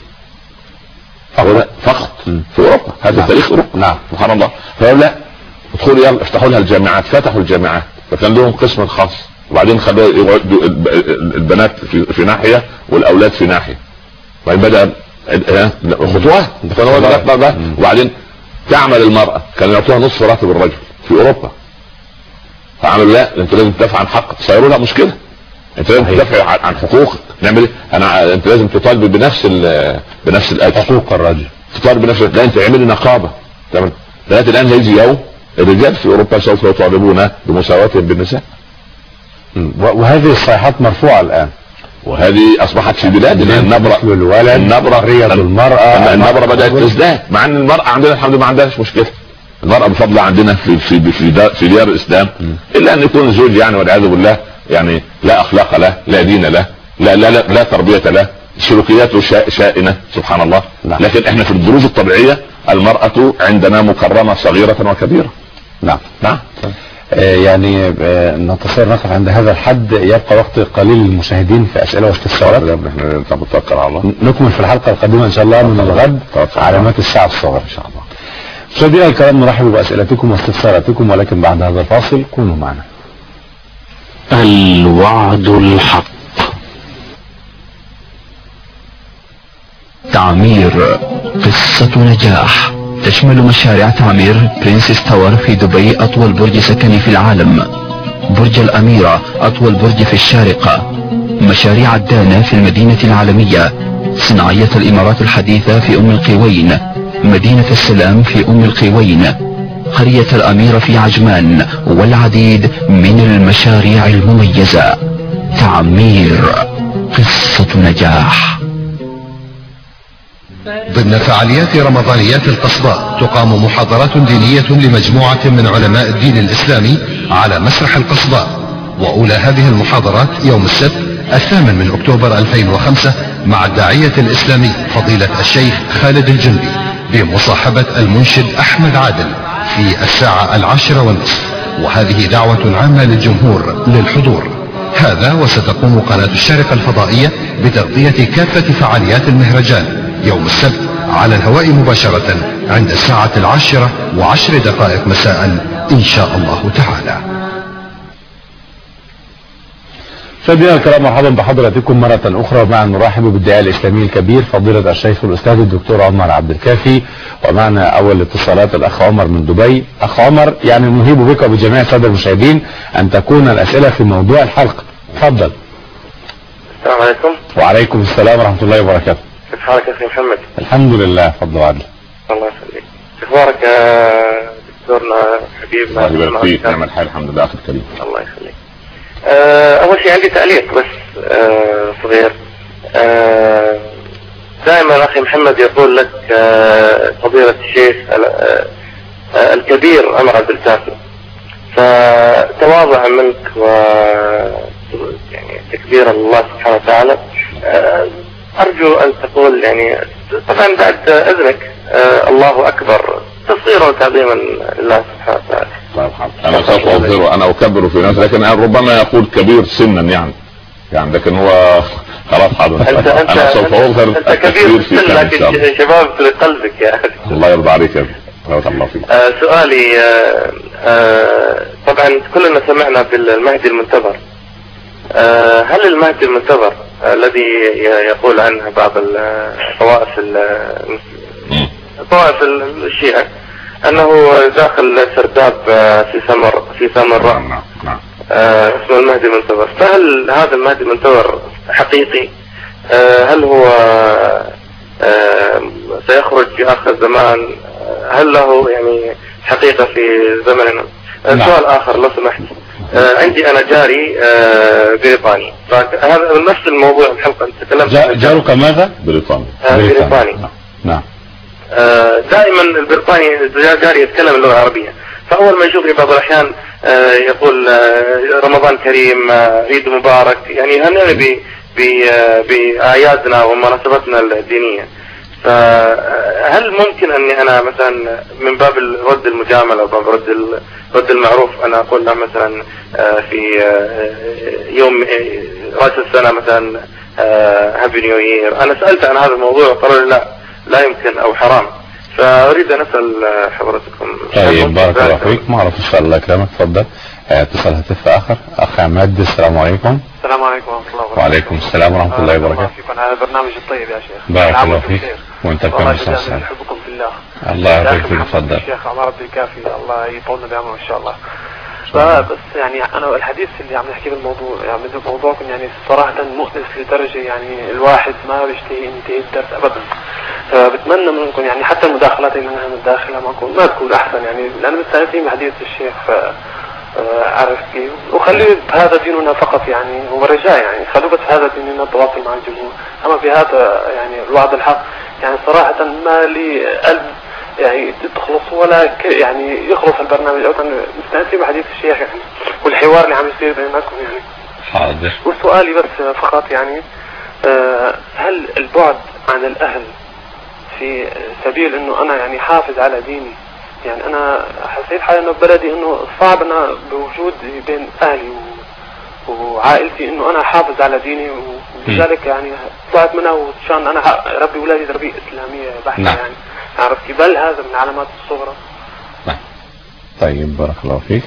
فقط, فقط. في اوروبا. هذا نعم. تاريخ اوروبا. نعم سبحان الله. فقالوا لا ادخلوا يلا افتحوا لها الجامعات، فتحوا الجامعات، فكان لهم قسم خاص. وبعدين خلوا البنات في, في ناحية والاولاد في ناحية. وبعدين بدأ خطوات. وبعدين تعمل المرأة كانوا يعطوها نصف راتب الرجل في اوروبا. فعملوا لا انت لازم تدافع عن حقك. صيروا لها مشكلة، انت لازم تدافع عن حقوقك. نعمل ايه؟ انا انت لازم تطالب بنفس بنفس الاجر. حقوق الرجل تطالب بنفس. لا انت اعملي نقابة. تمام. لغايه الان هيجي يوم الرجال في اوروبا سوف يطالبون بمساواتهم بالنساء. وهذه الصيحات مرفوعة الان، وهذه اصبحت في بلادنا النبرة الولد، النبرة حرية المرأة. النبرة بدأت تزداد، مع ان المرأة عندنا الحمد لله ما عندهاش مشكلة. المرأة بفضل عندنا في في في دار, في ديار الاسلام، الا ان يكون الزوج يعني والعياذ بالله يعني لا اخلاق له، لا دين له، لا لا لا, لا تربية له، سلوكياته شائنة سبحان الله. نعم. لكن احنا في الظروف الطبيعية المرأة عندنا مكرمة صغيرة وكبيرة. نعم نعم. آه يعني آه نتصل نقف عند هذا الحد. يبقى وقت قليل للمشاهدين في اسئله واستفسارات. احنا بنتوكل على الله. نكمل في الحلقه القادمه ان شاء الله من الغد علامات الساعه الصغرى ان شاء الله. مشاهدينا الكرام نرحب باسئلتكم واستفساراتكم، ولكن بعد هذا الفاصل كونوا معنا. الوعد الحق. تعمير قصة نجاح تشمل مشاريع تعمير برنسس تاور في دبي، أطول برج سكني في العالم، برج الأميرة أطول برج في الشارقة، مشاريع الدانا في المدينة العالمية، صناعية الإمارات الحديثة في أم القوين، مدينة السلام في أم القوين، قرية الأميرة في عجمان، والعديد من المشاريع المميزة. تعمير قصة نجاح. ضمن فعاليات رمضانيات القصباء تقام محاضرات دينية لمجموعة من علماء الدين الإسلامي على مسرح القصباء. وأولى هذه المحاضرات يوم السبت الثامن من أكتوبر ألفين وخمسة مع الداعية الإسلامي فضيلة الشيخ خالد الجندي بمصاحبة المنشد أحمد عادل في الساعة العاشرة والنصف، وهذه دعوة عامة للجمهور للحضور. هذا وستقوم قناة الشارقة الفضائية بتغطية كافة فعاليات المهرجان يوم السبت على الهواء مباشرة عند الساعة العاشرة وعشر دقائق مساء إن شاء الله تعالى. مشاهدينا الكرام مرحبا بحضراتكم مرة أخرى. معنا نرحب بالداعية الإسلامي الكبير فضيلة الشيخ الأستاذ الدكتور عمر عبد الكافي، ومعنا أول الاتصالات الأخ عمر من دبي. أخ عمر يعني نهيب بك وبجميع السادة المشاهدين أن تكون الأسئلة في موضوع الحلقة، تفضل. السلام عليكم. وعليكم السلام ورحمة الله وبركاته. كيف حالك يا اخي محمد؟ الحمد لله، فضل وعدل. الله يخليك. اخبارك يا دكتورنا حبيبنا؟ الله يبارك فيك. نعم الحال الحمد لله اخي الكريم. الله يخليك. أه اول شيء عندي تعليق بس أه صغير. أه دائما اخي محمد يقول لك أه فضيلة الشيخ أه الكبير عمر عبد الكافي، فتواضع منك و يعني تكبير الله سبحانه وتعالى أه ارجو ان تقول يعني طبعا بعد اذنك أه الله اكبر تصغيرا وتعظيما لله سبحانه وتعالى. انا سوف اظهره، انا اكبر في نفسي، لكن ربما يقول كبير سنا يعني يعني لكن هو خلاص حاضر. انت انت انا سوف اظهر انت كبير في السن لكن شباب في قلبك يا اخي. الله يرضى عليك يا ابني. الله فيك. آه سؤالي آه آه طبعا كلنا سمعنا بالمهدي المنتظر. آه هل المهدي المنتظر الذي يقول عنه بعض الطوائف طوائف الشيعة انه داخل سرداب في سمر في سامراء نعم نعم آه اسمه المهدي المنتظر، فهل هذا المهدي المنتظر حقيقي؟ آه هل هو آه سيخرج في اخر الزمان؟ هل له يعني حقيقة في زمننا؟ آه نعم. سؤال اخر لو سمحت. آه عندي انا جاري آه بريطاني، فهذا نفس الموضوع الحلقة انت تكلمت جا جارك ماذا؟ بريطاني. آه بريطاني. نعم. آه دائما البريطاني جاري يتكلم اللغة العربية، فأول ما يشوفني بعض الأحيان آه يقول آه رمضان كريم، آه عيد مبارك، يعني يهنئني بأعيادنا ومناسبتنا الدينية. فهل ممكن أني أنا مثلا من باب رد المجاملة وباب رد رد المعروف أنا أقول له مثلا آه في آه يوم رأس السنة مثلا هابي نيو يير؟ أنا سألت عن هذا الموضوع وقالوا لا لا يمكن او حرام، فاريد ان اسال حضرتكم. طيب بارك الله فيك. ما اعرف ان شاء الله كلامك. تفضل. اتصل هاتف اخر. اخ عماد السلام عليكم. السلام عليكم ورحمه الله وبركاته. وعليكم السلام ورحمه الله وبركاته. شكرا على البرنامج الطيب يا شيخ. بارك الله فيك وانت كمان استاذ. احبكم في الله. الله يبارك فيك. تفضل. الشيخ عمر عبد الكافي الله يطولنا بعمره ان شاء الله. بس يعني انا الحديث اللي عم نحكي بالموضوع يعني موضوعكم يعني صراحة مؤنس لدرجة يعني الواحد ما بيشتهي ينتهي الدرس ابدا. فبتمنى منكم يعني حتى المداخلات اللي نحن نداخلها معكم ما تكون احسن، يعني لان مستانسين بحديث الشيخ عارف كيف، وخليه بهذا ديننا فقط يعني هو رجاء، يعني خلوه بس هذا ديننا التواصل مع الجمهور. اما بهذا يعني الوعد الحق يعني صراحة ما لي قلب يعني تخلص ولا يعني يخلص البرنامج او مستانسين بحديث الشيخ يعني والحوار اللي عم يصير بيناتكم يعني. حاضر. وسؤالي بس فقط يعني آه هل البعد عن الاهل في سبيل انه انا يعني حافظ على ديني، يعني انا حسيت حالي انه ببلدي انه صعب انا بوجودي بين اهلي وعائلتي انه انا حافظ على ديني، ولذلك يعني طلعت منها وشان انا ربي ولادي تربية اسلامية بحتة. نعم. يعني عرفت بل هذا من علامات الصغرى. نعم. طيب بارك الله فيك.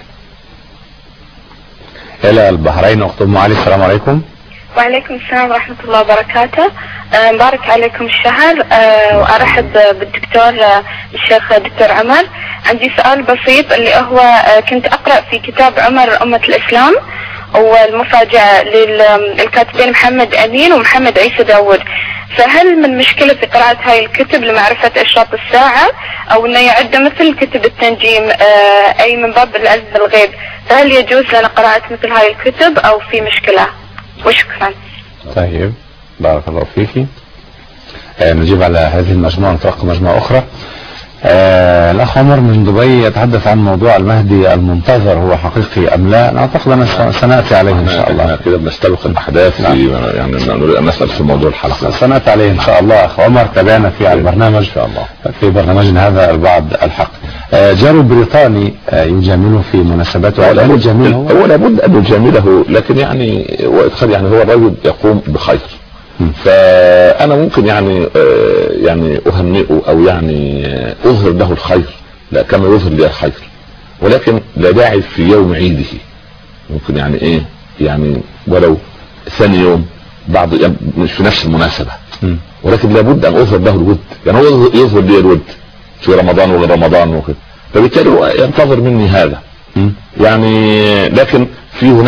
الى البحرين اخت ام علي السلام عليكم. وعليكم السلام ورحمة الله وبركاته. أه مبارك عليكم الشهر. أه وارحب بالدكتور أه الشيخ دكتور عمر. عندي سؤال بسيط اللي هو أه كنت اقرأ في كتاب عمر امة الاسلام والمفاجأة للكاتبين محمد امين ومحمد عيسى داود، فهل من مشكلة في قراءة هاي الكتب لمعرفة اشراط الساعة او انه يعد مثل كتب التنجيم أه اي من باب العلم بالغيب، فهل يجوز لنا قراءة مثل هاي الكتب او في مشكلة؟ وشكرا. طيب بارك الله فيكي. آه نجيب على هذه المجموعة نتلقى مجموعة أخرى. آه الأخ عمر من دبي يتحدث عن موضوع المهدي المنتظر، هو حقيقي أم لا؟ أنا أعتقد أن سنأتي عليه إن شاء الله. كده بنستبق الأحداث. نعم. يعني نريد أن نسأل في موضوع الحلقة. سنأتي عليه إن شاء الله. أخ عمر تابعنا في البرنامج إن شاء الله في برنامجنا هذا البعض الحق. آه جاره البريطاني آه يجامله في مناسباته. هو لابد أن يجامله، لكن يعني يعني هو الرجل يقوم بخير، فانا ممكن يعني يعني اهنئه او يعني اظهر له الخير لا كما يظهر لي الخير، ولكن لا داعي في يوم عيده، ممكن يعني ايه يعني ولو ثاني يوم بعض مش في نفس المناسبة، ولكن لابد ان اظهر له الود، يعني هو يظهر لي الود في رمضان وغير رمضان وكده، فبالتالي هو ينتظر مني هذا يعني. لكن في هناك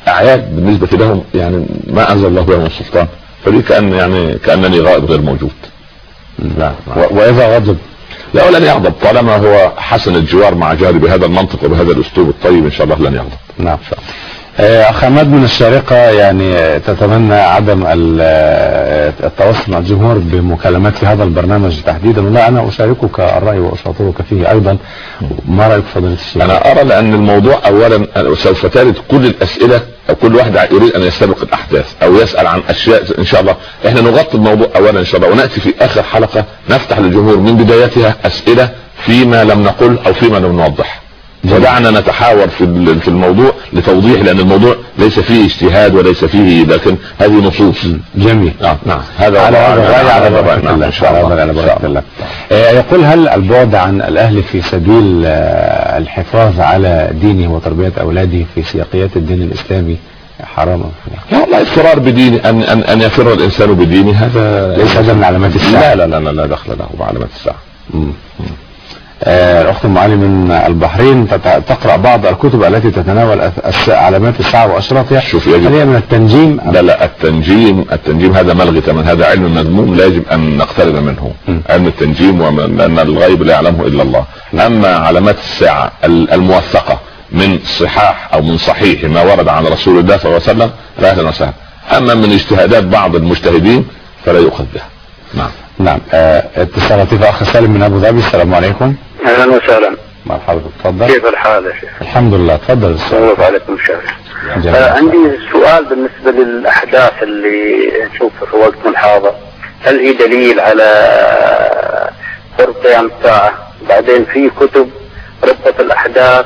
اعياد بالنسبه لهم يعني ما انزل الله بها من سلطان، فدي كان يعني كانني غائب غير موجود. لا. واذا غضب لا لن يغضب طالما هو حسن الجوار مع جاري بهذا المنطق وبهذا الاسلوب الطيب، ان شاء الله لن يغضب. نعم. اخ حماد من الشارقة، يعني تتمنى عدم التواصل مع الجمهور بمكالمات في هذا البرنامج تحديدا، ولا انا اشاركك الراي واشاطرك فيه ايضا. ما رايك فضيلة الشيخ؟ انا ارى لان الموضوع اولا سوف ترد كل الاسئله، او كل واحد يريد ان يستبق الاحداث او يسال عن اشياء. ان شاء الله احنا نغطي الموضوع اولا ان شاء الله، وناتي في اخر حلقه نفتح للجمهور من بدايتها اسئله فيما لم نقل او فيما لم نوضح. ودعنا نتحاور في في الموضوع لتوضيح، لان الموضوع ليس فيه اجتهاد وليس فيه، لكن هذه نصوص. جميل. آه. نعم. هذا على الرأي على بركة الله ان شاء الله. على بركة الله. آه يقول هل البعد عن الاهل في سبيل آه الحفاظ على دينه وتربية اولاده في سياقيات الدين الاسلامي حرام؟ لا والله الفرار بدينه، ان ان ان يفر الانسان بدينه، هذا ليس هذا من علامات الساعة. لا لا لا لا دخل له بعلامات الساعة. مم. الاخت ام علي من البحرين تقرا بعض الكتب التي تتناول علامات الساعه واشراطها. شوف يجب هل هي من التنجيم؟ لا لا التنجيم التنجيم هذا ملغي تماما، هذا علم مذموم لا يجب ان نقترب منه. م. علم التنجيم وان الغيب لا يعلمه الا الله. اما علامات الساعه الموثقه من صحاح او من صحيح ما ورد عن رسول الله صلى الله عليه وسلم فاهلا وسهلا. اما من اجتهادات بعض المجتهدين فلا يؤخذ بها. نعم. نعم. اتصال هاتف اخ سالم من ابو ظبي. السلام عليكم. اهلا وسهلا. مرحبا. تفضل. كيف الحال يا شيخ؟ الحمد لله. تفضل. الله عليكم الشرف. آه عندي سؤال بالنسبه للاحداث اللي نشوفها في وقتنا الحاضر، هل هي دليل على قرب قيام الساعه؟ بعدين في كتب ربط الاحداث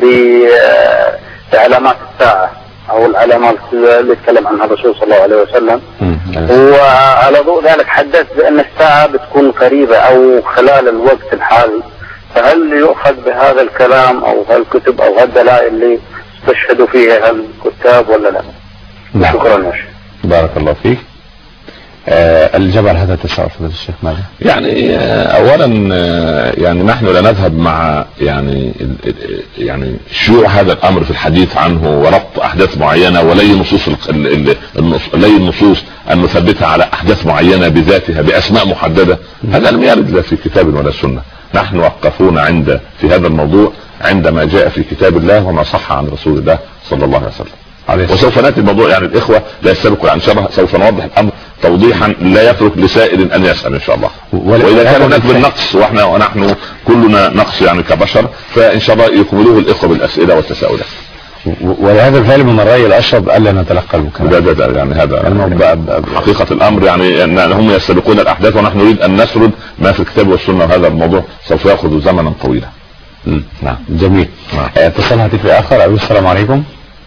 بعلامات الساعه او العلامات اللي يتكلم عنها الرسول صلى الله عليه وسلم، وعلى ضوء ذلك حدث بان الساعه بتكون قريبه او خلال الوقت الحالي، فهل يؤخذ بهذا الكلام او هالكتب او هالدلائل اللي استشهدوا فيها الكتاب ولا لا؟ نعم. شكرا يا شيخ. بارك الله فيك. آه الجبل هذا تساؤل فضيلة الشيخ ماذا؟ يعني آه اولا آه يعني نحن لا نذهب مع يعني يعني شيوع هذا الامر في الحديث عنه وربط احداث معينه ولي نصوص لي النصوص ان نثبتها على احداث معينه بذاتها باسماء محدده. هذا لم يرد لا في كتاب ولا سنه. نحن وقفون عند في هذا الموضوع عندما جاء في كتاب الله وما صح عن رسول الله صلى الله عليه وسلم. وسوف ناتي الموضوع يعني الاخوه لا يستبقوا عن شرح، سوف نوضح الامر توضيحا لا يترك لسائل ان يسال ان شاء الله. واذا كان هناك بالنقص واحنا ونحن كلنا نقص يعني كبشر، فان شاء الله يكملوه الاخوه بالاسئله والتساؤلات. ولهذا الفعل من الراي الاشرب الا نتلقى المكالمات. ده ده يعني هذا حقيقه الامر، يعني ان هم يستبقون الاحداث ونحن نريد ان نسرد ما في الكتاب والسنه، وهذا الموضوع سوف ياخذ زمنا طويلا. نعم. جميل. اتصال هاتفي اخر. الو السلام عليكم.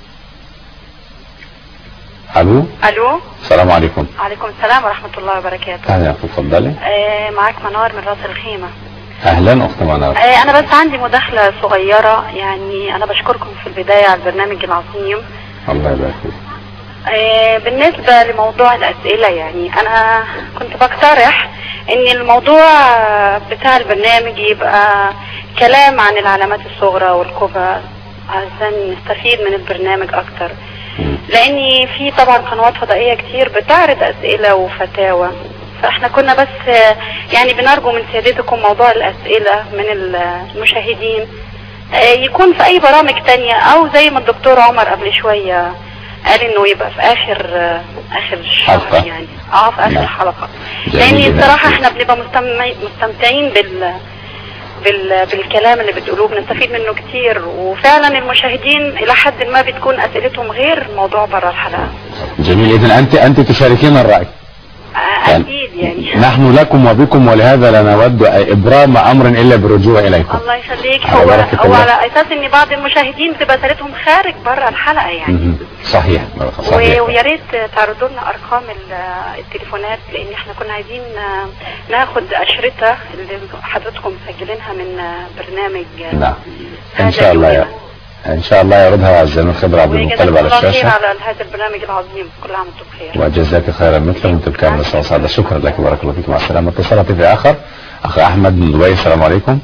الو. الو. السلام عليكم. وعليكم السلام ورحمه الله وبركاته. اهلا اخت اتفضلي. آه معاك منار من راس الخيمه. اهلا اخت منار. آه انا بس عندي مداخله صغيره، يعني انا بشكركم في البدايه على البرنامج العظيم. الله يبارك فيك. آه بالنسبه لموضوع الاسئله، يعني انا كنت بقترح ان الموضوع بتاع البرنامج يبقى كلام عن العلامات الصغرى والكبرى عشان نستفيد من البرنامج اكتر، لاني في طبعا قنوات فضائية كتير بتعرض اسئلة وفتاوى، فاحنا كنا بس يعني بنرجو من سيادتكم موضوع الاسئلة من المشاهدين يكون في اي برامج تانية، او زي ما الدكتور عمر قبل شوية قال انه يبقى في اخر اخر الشهر، يعني اه في اخر الحلقة، لان الصراحة احنا بنبقى مستمتعين بال بال... بالكلام اللي بتقولوه، بنستفيد منه كتير، وفعلا المشاهدين الى حد ما بتكون اسئلتهم غير موضوع برا الحلقة. جميل. اذا انت انت تشاركين الرأي. اكيد يعني نحن لكم وبكم، ولهذا لا نود ابرام امر الا بالرجوع اليكم. الله يخليك. هو هو على اساس ان بعض المشاهدين بتبقى سيرتهم خارج برا الحلقة يعني. صحيح. صحيح. ويا ريت تعرضوا لنا ارقام التليفونات، لان احنا كنا عايزين ناخد اشرطة اللي حضرتكم مسجلينها من برنامج. نعم ان شاء الله يا ان شاء الله يعرضها زميل خضر عبد المطلب على الشاشه. على هذا البرنامج العظيم. كل عام وانتم بخير. وجزاك خيرا مثل وانتم كامل الصحه. شكرا لك وبارك الله فيك. مع السلامه. اتصلت في اخر اخ احمد من دبي. السلام عليكم.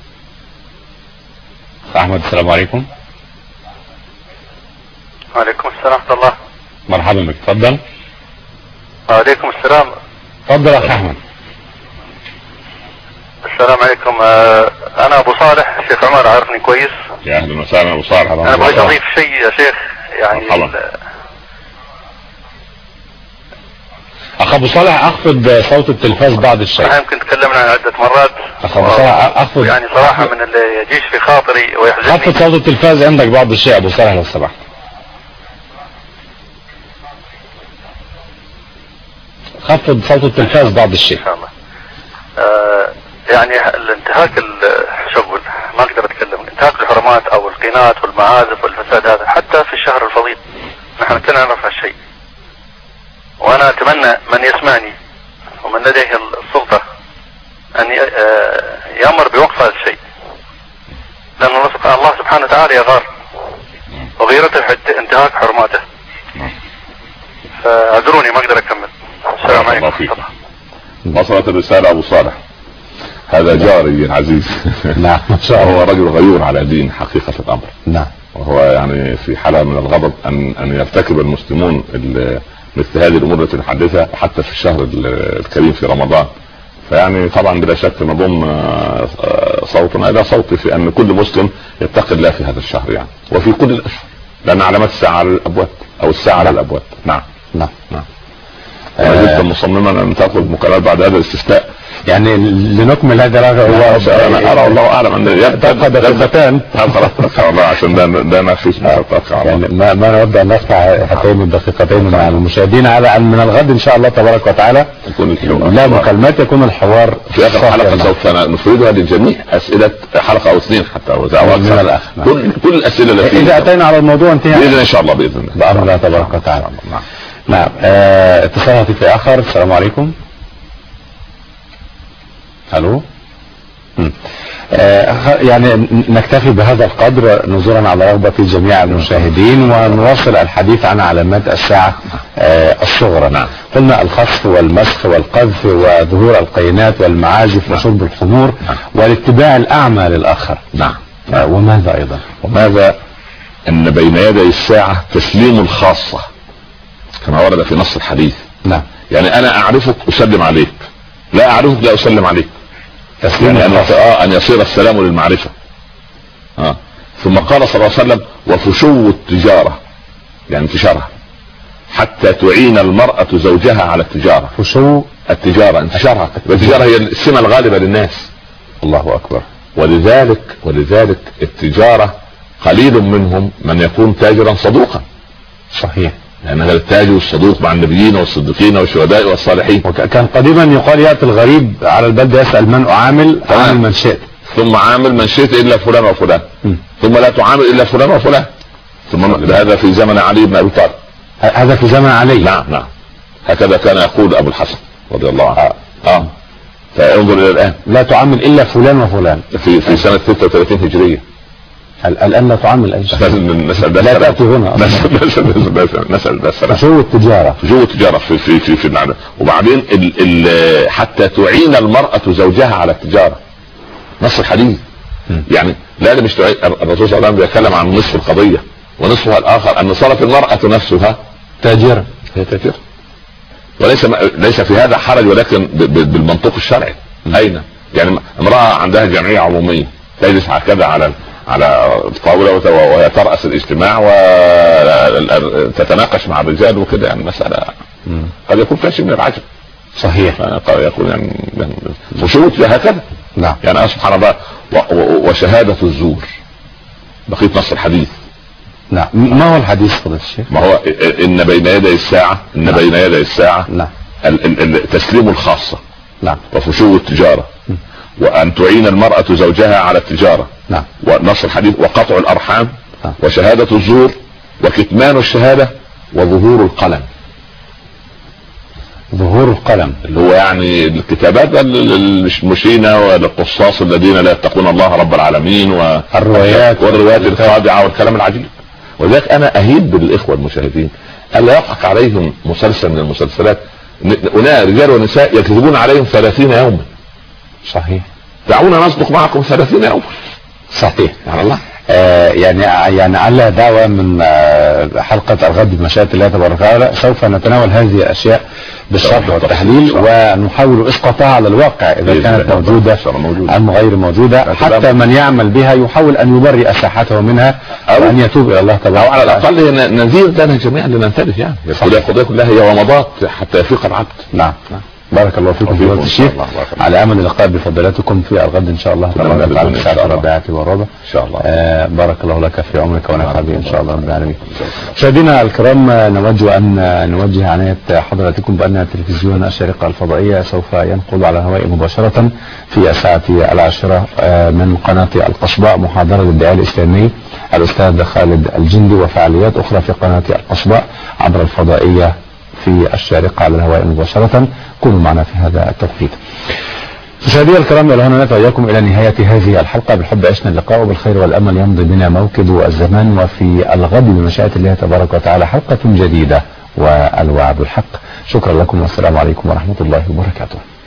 اخ احمد السلام عليكم. وعليكم السلام ورحمة الله. مرحبا بك، تفضل. وعليكم السلام. تفضل يا اخ احمد. السلام عليكم. انا ابو صالح، الشيخ عمر عارفني كويس. يا اهلا وسهلا ابو صالح. انا بغيت اضيف شيء يا شيخ يعني. مرحبا. اخ ابو صالح اخفض صوت التلفاز بعض الشيء. احنا يمكن تكلمنا عدة مرات. اخ ابو صالح اخفض يعني صراحة من اللي يجيش في خاطري ويحزنني. خفض صوت التلفاز عندك بعض الشيء ابو صالح لو سمحت. خفض صوت التلفاز بعض الشيء. ان شاء الله. آه يعني الانتهاك الشغل ما اقدر اتكلم، انتهاك الحرمات او القينات والمعازف والفساد هذا حتى في الشهر الفضيل نحن كلنا نعرف هالشيء. وانا اتمنى من يسمعني ومن لديه السلطة ان يأمر بوقف هذا الشيء، لان الله سبحانه وتعالى يغار وغيرته انتهاك حرماته. فاعذروني ما اقدر اكمل. السلام عليكم. وصلت الرسالة ابو صالح. هذا جاري العزيز. نعم ما شاء الله. هو رجل غيور على دين حقيقة الامر. نعم. وهو يعني في حالة من الغضب ان ان يرتكب المسلمون مثل هذه الامور التي نحدثها حتى في الشهر الكريم في رمضان. فيعني طبعا بلا شك نضم صوتنا الى صوتي في ان كل مسلم يتقي الله في هذا الشهر يعني، وفي كل الاشهر، لان علامات الساعة على الابواب او الساعة على الابواب. نعم نعم نعم. انا جدا مصمما ان تاخذ مكالمات بعد هذا الاستفتاء. يعني لنكمل هذا هو انا ارى والله اعلم ان تبقى دقيقتان والله عشان ده ده ما فيش يعني ما ما نود ان نقطع هاتين الدقيقتين مع المشاهدين على ان من الغد ان شاء الله تبارك وتعالى لا مكالمات، يكون الحوار في اخر حلقه سوف نفردها للجميع اسئله حلقه او اثنين حتى من الاخ. كل كل الاسئله التي اذا اتينا على الموضوع انتهى باذن ان شاء الله باذن الله بامر الله تبارك وتعالى. نعم نعم. آه اتصال هاتفي اخر. السلام عليكم. الو. آه يعني نكتفي بهذا القدر نزولا على رغبة جميع المشاهدين، ونواصل الحديث عن علامات الساعة آه الصغرى. نعم. قلنا الخصف والمسخ والقذف وظهور القينات والمعازف وشرب الخمور والاتباع الأعمى للآخر. نعم. آه وماذا أيضا؟ وماذا أن بين يدي الساعة تسليم الخاصة كما ورد في نص الحديث. نعم. يعني أنا أعرفك أسلم عليك، لا أعرفك لا أسلم عليك. تسليم يعني أن, آه أن يصير السلام للمعرفة. آه. ثم قال صلى الله عليه وسلم وفشو التجارة، يعني انتشارها حتى تعين المرأة زوجها على التجارة. فشو التجارة انتشارها، والتجارة هي السمة الغالبة للناس. الله أكبر. ولذلك ولذلك التجارة قليل منهم من يكون تاجرا صدوقا. صحيح. لأن هذا التاجر والصدوق مع النبيين والصديقين والشهداء والصالحين. وكان قديما يقال يأتي الغريب على البلد يسأل من أعامل، أعامل من شئت، ثم عامل من شئت إلا فلان وفلان، م. ثم لا تعامل إلا فلان وفلان. ثم هذا في زمن علي بن أبي طالب. هذا في زمن علي. نعم نعم. هكذا كان يقول أبو الحسن رضي الله عنه. آه. آه. فانظر إلى الآن لا تعامل إلا فلان وفلان في في سنة ستة وثلاثين هجرية. الآن لا تعامل أي شيء. نسأل لا تأتي هنا. نسأل نسأل بس. فشو التجارة. فشو التجارة في في في في المعنى. وبعدين ال ال حتى تعين المرأة زوجها على التجارة. نص الحديث. يعني لا مش تعين. الرسول صلى الله عليه وسلم بيتكلم عن نصف القضية، ونصفها الآخر أن صارت المرأة نفسها تاجرة. هي تاجرة. وليس ليس في هذا حرج، ولكن بالمنطق الشرعي. أين؟ يعني امرأة عندها جمعية عمومية تجلس هكذا على على الطاولة وهي ترأس الاجتماع وتتناقش مع الرجال وكده، يعني مسألة قد يكون فيها شيء من العجب. صحيح. قد يكون يعني فشوت هكذا. نعم. يعني سبحان الله. وشهادة الزور بقية نص الحديث. نعم. ما هو الحديث فضيلة الشيخ؟ ما هو إن بين يدي الساعة إن نعم. بين يدي الساعة نعم. تسليم الخاصة. نعم. وفشو التجارة. م. وأن تعين المرأة زوجها على التجارة. نعم. ونص الحديث وقطع الأرحام. نعم. وشهادة الزور وكتمان الشهادة وظهور القلم. ظهور القلم اللي هو يعني الكتابات المشينة والقصاص الذين لا يتقون الله رب العالمين والروايات والروايات الخادعة والكلام العجيب. ولذلك أنا أهيب بالإخوة المشاهدين ألا يقع عليهم مسلسل من المسلسلات، رجال ونساء يكذبون عليهم ثلاثين يوما. صحيح. دعونا نصدق معكم ثلاثين يوما. صحيح. يعني الله آه يعني يعني على دعوة من آه حلقة الغد بمشيئة الله تبارك وتعالى سوف نتناول هذه الأشياء بالشرح والتحليل ونحاول إسقاطها على الواقع إذا كانت موجودة أم غير موجودة، حتى من يعمل بها يحاول أن يبرئ ساحته منها أو أن يتوب إلى الله تبارك وتعالى، أو على الأقل نذير لنا جميعا لننتبه. يعني القضية كلها هي ومضات حتى يفيق العبد. نعم. بارك الله فيكم فضيلة الشيخ، على امل اللقاء بفضيلتكم في الغد ان شاء الله تبارك وتعالى الساعه الرابعه والربع ان شاء الله. آه بارك الله لك في عمرك ونفع به ان شاء الله رب العالمين. مشاهدينا الكرام، نود ان نوجه عناية حضراتكم بان تلفزيون الشارقة الفضائية سوف ينقل على الهواء مباشرة في الساعة العاشرة آه من قناة القصباء محاضرة للداعية الاسلامي الاستاذ خالد الجندي، وفعاليات اخرى في قناة القصباء عبر الفضائية في الشارقة على الهواء مباشرة. كونوا معنا في هذا التوقيت. مشاهدينا الكرام، الى هنا نأتي وإياكم الى نهاية هذه الحلقة. بالحب عشنا اللقاء وبالخير والامل يمضي بنا موكب الزمان، وفي الغد بمشيئة الله تبارك وتعالى حلقة جديدة والوعد الحق. شكرا لكم والسلام عليكم ورحمة الله وبركاته.